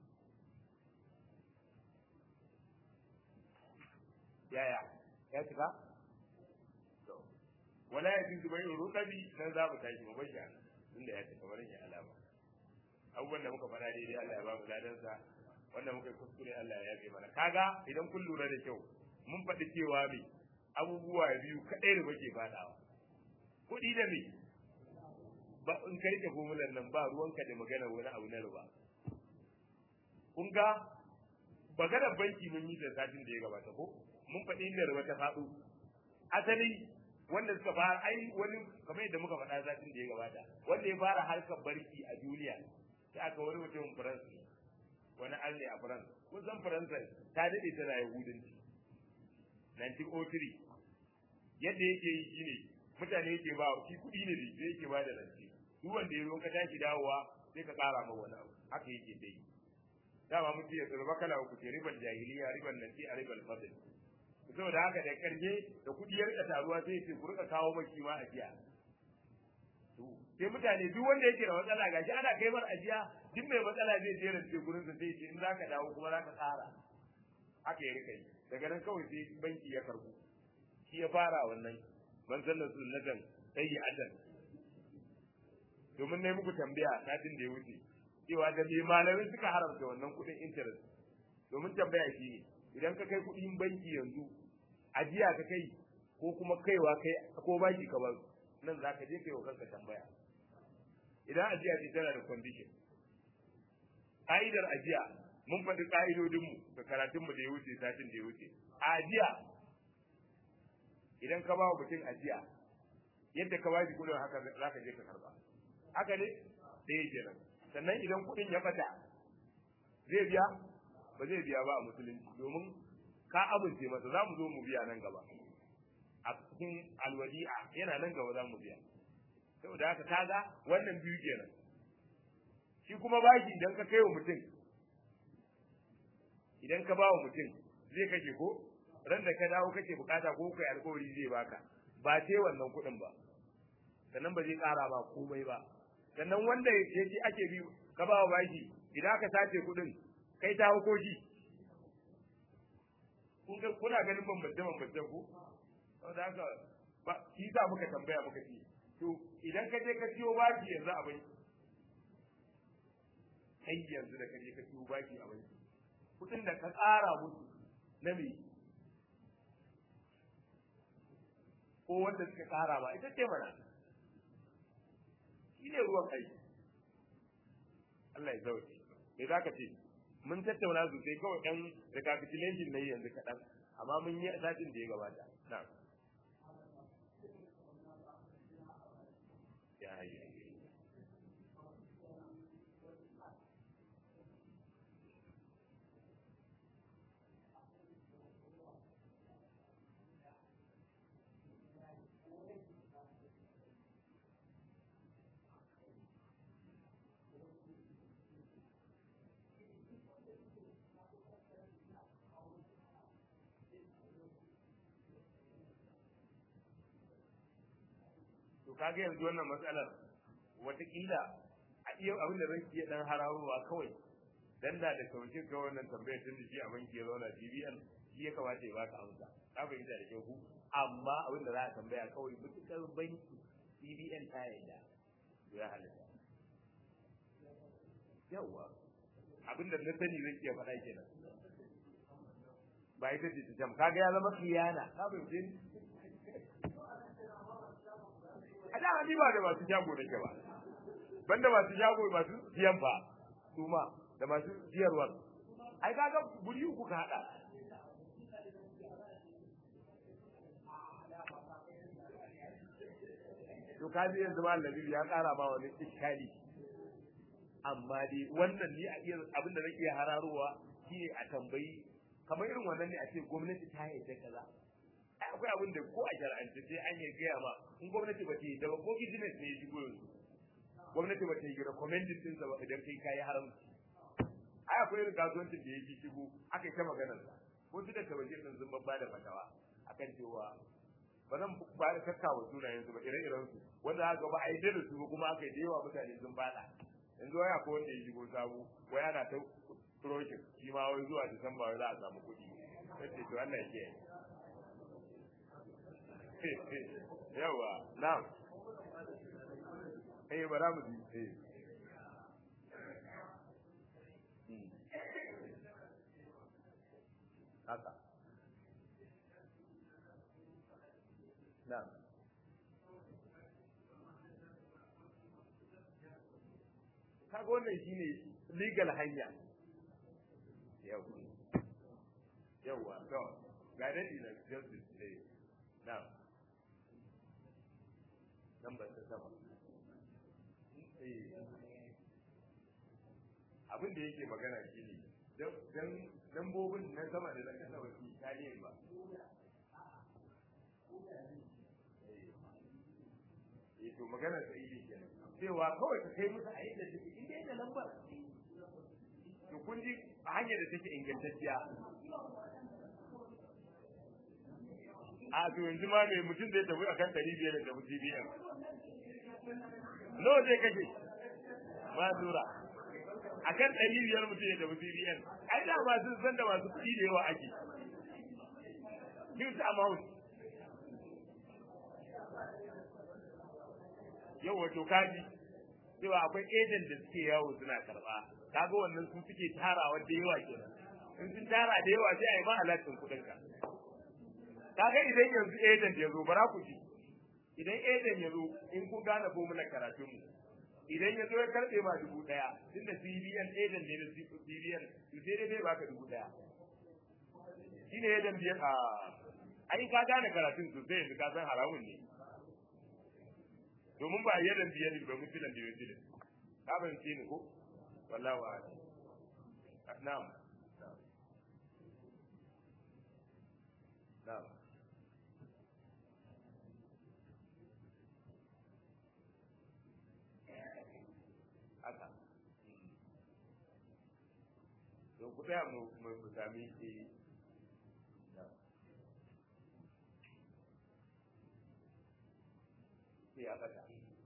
yaya ya cika to wala ya tinzu bai rukabi nan za mu tashi mu bashi tunda ya cika barin ya alama abubuwan da muka faɗa daidai Allah ya ba mu ladansa wanda muka kuskure Allah ya yabe mana kaga idan kun lura da kyau mun faɗi cewa me abubuwa biyu kaɗai da muke faɗawa kuɗi da me ba in ka rike formular nan ba ruwanka da magana wani abu na riba kun ga maganar banki mun yi da satin da ya gabata ko mun faɗi inda riba ta faɗo asali wanda suka fara ai wani kamar yadda muka faɗa satin da ya gabata wanda ya fara harkar barki a duniya sai aka wani mutumin faransa wani arne a faransa kun san faransa ta daɗe tana yahudanci nineteen oh three yadda yake yi shine mutane yake ba shi kuɗi ne da yake ba da rance duk wanda ya zo ka tashi dawowa sai ka ƙara ma wani abu haka yake dai dama mutum ya tsarba kala uku ce ribar jahiliya ribar nasi a ribar fadl saboda haka da karshe da kuɗi ya rika taruwa sai ya ce ku rika kawo maki ma ajiya sai mutane duk wanda yake da matsala gashi ana kai mar ajiya duk mai matsala zai je rance gurin sa sai ce in zaka dawo kuma zaka ƙara haka ya rika yi daga nan kawai sai banki ya karbu shi ya fara wannan man sanna sunnatan sayyi'atan domin nayi muku tambaya satin da ya wuce cewa da me malamin suka haramta wannan kudin interest domin tambaya shi ne idan ka kai kudin banki yanzu ajiya ka kai ko kuma kaiwa kai ko baki ka bar nan zaka je kai wa kanka tambaya idan ajiya ce tana da condition ka'idar ajiya mun faɗi ka'idodinmu da karatunmu da ya wuce satin da ya wuce ajiya idan ka ba wa mutum ajiya yadda ka ba shi kudin haka za ka je ka karba haka ne ɗaya kenan sannan idan kudin ya bata zai biya ba zai biya ba a musulunci domin ka amince masa za mu zo mu biya nan gaba a cikin alwadi'a yana nan gaba za mu biya saboda haka kaga wannan biyu kenan shi kuma baki idan ka kai wa mutum idan ka ba wa mutum zai kashe ko ran da ka dawo kake bukata ko kai alƙawari zai baka ba sai wannan kuɗin ba sannan ba zai ƙara ba komai ba sannan wanda yake ake bi ka ba wa baki idan ka sace kuɗin kai ta hukoki kun ga kuna ganin bambance bambance ko saboda haka ba shi sa muka tambaya muka ce to idan ka je ka ciyo baki yanzu a bai kai yanzu da ka je ka ciyo baki a bai kuɗin da ka ƙara musu na me ko wanda suka ƙara ba ita ce mana shi ne ruwan kai Allah ya zauce me za ka ce mun tattauna sosai kawai ɗan recapitulation ne yanzu kaɗan amma mun yi satin da ya gabata na'am ya hayya kaga yanzu wannan matsalar watakila a iya abin da zan iya dan hararowa kawai dan da da kauce ga wannan tambayar tun da shi a banki ya zauna C B N shi ya kamata ya baka amsa ka fahimta da kyau ku amma abin da za a tambaya kawai mutukar banki C B N ta yarda ya halatta yawa abin da na sani zan iya faɗa kenan ba ita ce ta jam kaga ya zama khiyana ka fahimce ni a da ni ba da masu jago nake ba banda masu jago masu jiyan ba su ma da masu jiyarwar ai kaga guri uku ka hada to kaji yanzu ma Annabi ya kara ma wani iskali amma dai wannan ni a iya abin da nake hararowa shine a tambayi kamar irin wannan ne a ce gwamnati ta yi kaza akwai abin da ko a shar'ance sai an yi gaya ma in gwamnati ba ta yi da ba ko business ne ya shigo yanzu gwamnati ba ta yi recommended din sa ba idan kai kai haramci ai akwai irin kasuwancin da yake shigo aka yi ta maganar sa ko su da tawaje din sun babba da fatawa akan cewa ba zan ba da kakkawa sunayen su ba ire-iren su wanda aka ba a yi da su kuma aka yi da yawa mutane sun bada yanzu wai akwai wanda ya shigo sabo wai ana ta project shi ma wai zuwa Disamba wai za a samu kuɗi sai to Allah ya kiyaye yawa na'am eh bara mu ji eh haka na'am kaga wannan shine legal hanya yawa yawa to ga dai da justice eh na'am number ta sama eh abin da yake magana shine dan lambobin na sama da na kasa wasi tarihi ba eh to magana sai yi kenan cewa kawai ka kai musu a yadda take inda yake lambar to kun ji a hanyar da take ingantacciya a to yanzu ma mai mutum zai tafi akan ɗari biyar da tafi C B N nawa zai kashe ba zura akan ɗari biyar mutum ya tafi C B N ai da masu san da masu kuɗi da yawa ake huge amount yau wato kaji cewa akwai agent da suke yawo suna karɓa kaga wannan su suke tarawa da yawa kenan in sun tara da yawa sai a yi ma alatin kuɗin ka kaga idan yanzu agent ya zo bara ku ji idan agent ya zo in kun gane formular karatun mu idan ya zo ya karbe ma dubu daya tunda C B N agent ne da C B N to sai dai baka dubu daya shine agent biyan a ai ka gane karatun sosai yanzu ka san haramun ne domin ba yadan biyan ba mutulan da yake ka ban ce ni ko wallahi wa na'am na'am haka to ku tsaya mu mu sami shi sai a kasa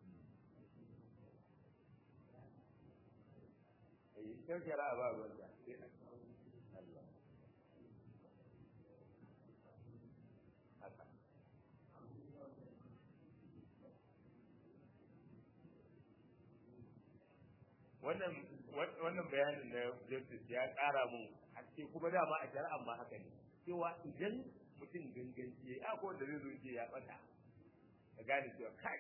eh sai kira ba ruwan da haka wannan wannan bayanin na justice ya ƙara mun haske kuma dama a shari'a ma haka ne cewa idan mutum ganganci ya ko da zai zo ce ya bata ka gane cewa kai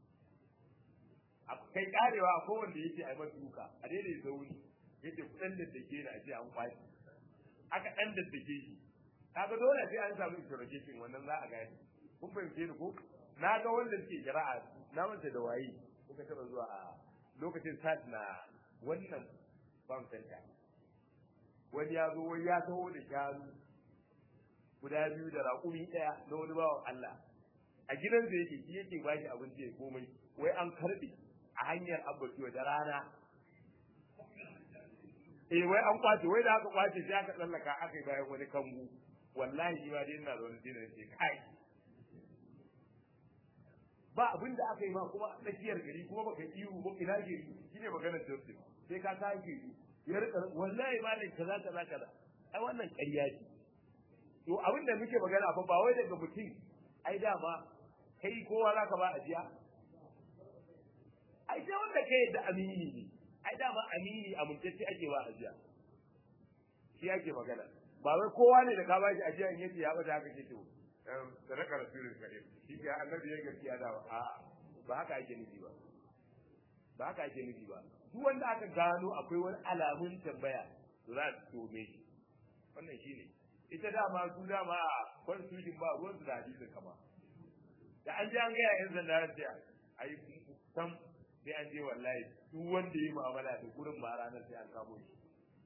kai karewa ko wanda yake a masa duka a daidai zauni yace kudan da take ni a ce an kwashi aka dan da take shi kaga dole sai an samu interrogation wannan za a gane kun fahimce ni ko na ga wanda suke jira'a na manta da waye kuka taba zuwa a lokacin sat na wannan farm center wani ya zo wani ya taho da shanu guda biyu da raƙumi ɗaya na wani bawan Allah a gidan da yake shi yake bashi abinci ya komai wai an karbe a hanyar abbatuwa da rana eh wai an kwace wai da aka kwace sai aka tsallaka aka yi bayan wani kangu wallahi shi ma dai ina da wani dinar ce kai ba abin da aka yi ma kuma tsakiyar gari kuma baka ihu ba ina gari shine maganar Joseph sai ka kai gari ya rika wallahi malam kaza kaza kaza ai wannan ƙarya ce to abin da muke magana fa ba wai daga mutum ai dama kai kowa zaka ba ajiya ai sai wanda kai da amini ne ai dama amini amintacce ake ba ajiya shi ake magana ba wai kowa ne da ka ba shi ajiya in yace ya bada haka ke to sadaka rasulun karim shi ga annabi ya gaskiya da a ba haka ake nufi ba ba haka ake nufi ba duk wanda aka gano akwai wani alamun tambaya to za su tome shi wannan shine ita dama su dama constitution ba ruwan su da hadisin kama da an je an ga yan sanda sai ai sam sai an je wallahi duk wanda yi mu'amala da gurin ma ranar sai an kamo shi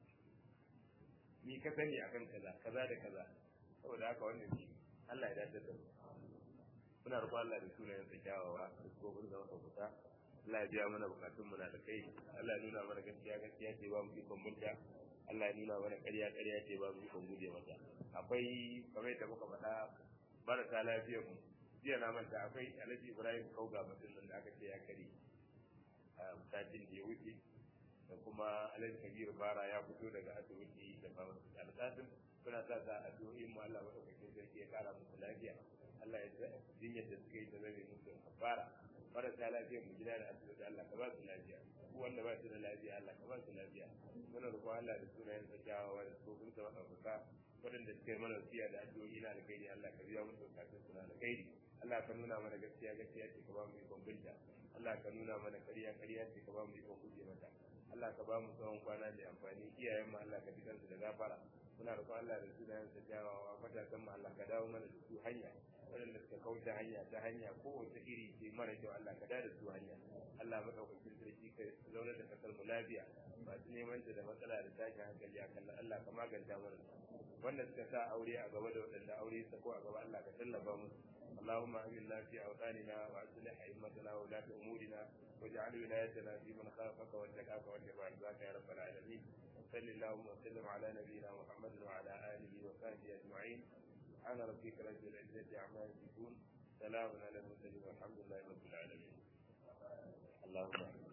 ni ka sani akan kaza kaza da kaza saboda haka wannan shi Allah ya dace da mu muna roƙon Allah da sunayen sa kyawawa da gobin da muka fita Allah ya biya mana bukatun mu na da kai Allah ya nuna mana gaskiya gaskiya ce ba mu ikon munta Allah ya nuna mana ƙarya ƙarya ce ba mu ikon guje mata akwai kamar yadda muka faɗa marasa lafiyar mu jiya na manta akwai Alhaji Ibrahim Kauga mutum nan da aka ce ya kare a mutatin da ya wuce da kuma Alhaji Kabir Bara ya fito daga asibiti da alƙasim suna sa ta addu'o'in mu Allah madaukakin sarki ya kara musu lafiya Allah ya sa jinyar da suka yi ta zame musu kafara marasa lafiya mu gida da asibiti Allah ka ba su lafiya ku wanda ba su da lafiya Allah ka ba su lafiya muna roƙon Allah da sunayen sa kyawawa da tsofin sa madaukaka waɗanda suka yi mana wasiya da addu'o'i na alkhairi Allah ka biya musu bukatun su na alkhairi Allah ka nuna mana gaskiya gaskiya ce ka ba mu ikon binta Allah ka nuna mana ƙarya ƙarya ce ka ba mu ikon guje mata Allah ka ba mu tsawon kwana da amfani iyayen mu Allah ka bi kansu da gafara muna roƙon Allah da sunayen sa kyawawa matasan mu Allah ka dawo mana da su hanya waɗanda suka kauce hanya ta hanya kowace iri ce mara kyau Allah ka da su hanya Allah madaukakin sarki ka zauna da kasar mu lafiya masu neman ta da matsala da tashin hankali a kan Allah ka maganta mana wanda suka sa aure a gaba da waɗanda aure su ko a gaba Allah ka tallafa musu اللهم آمنا في أوطاننا وأصلح أئمتنا وولاة أمورنا واجعل ولايتنا في من خافك واتقاك واتبع رضاك يا رب العالمين وصل اللهم وسلم على نبينا محمد وعلى آله وصحبه أجمعين سبحان ربك رب العزة عما يصفون سلام على المرسلين والحمد لله رب العالمين اللهم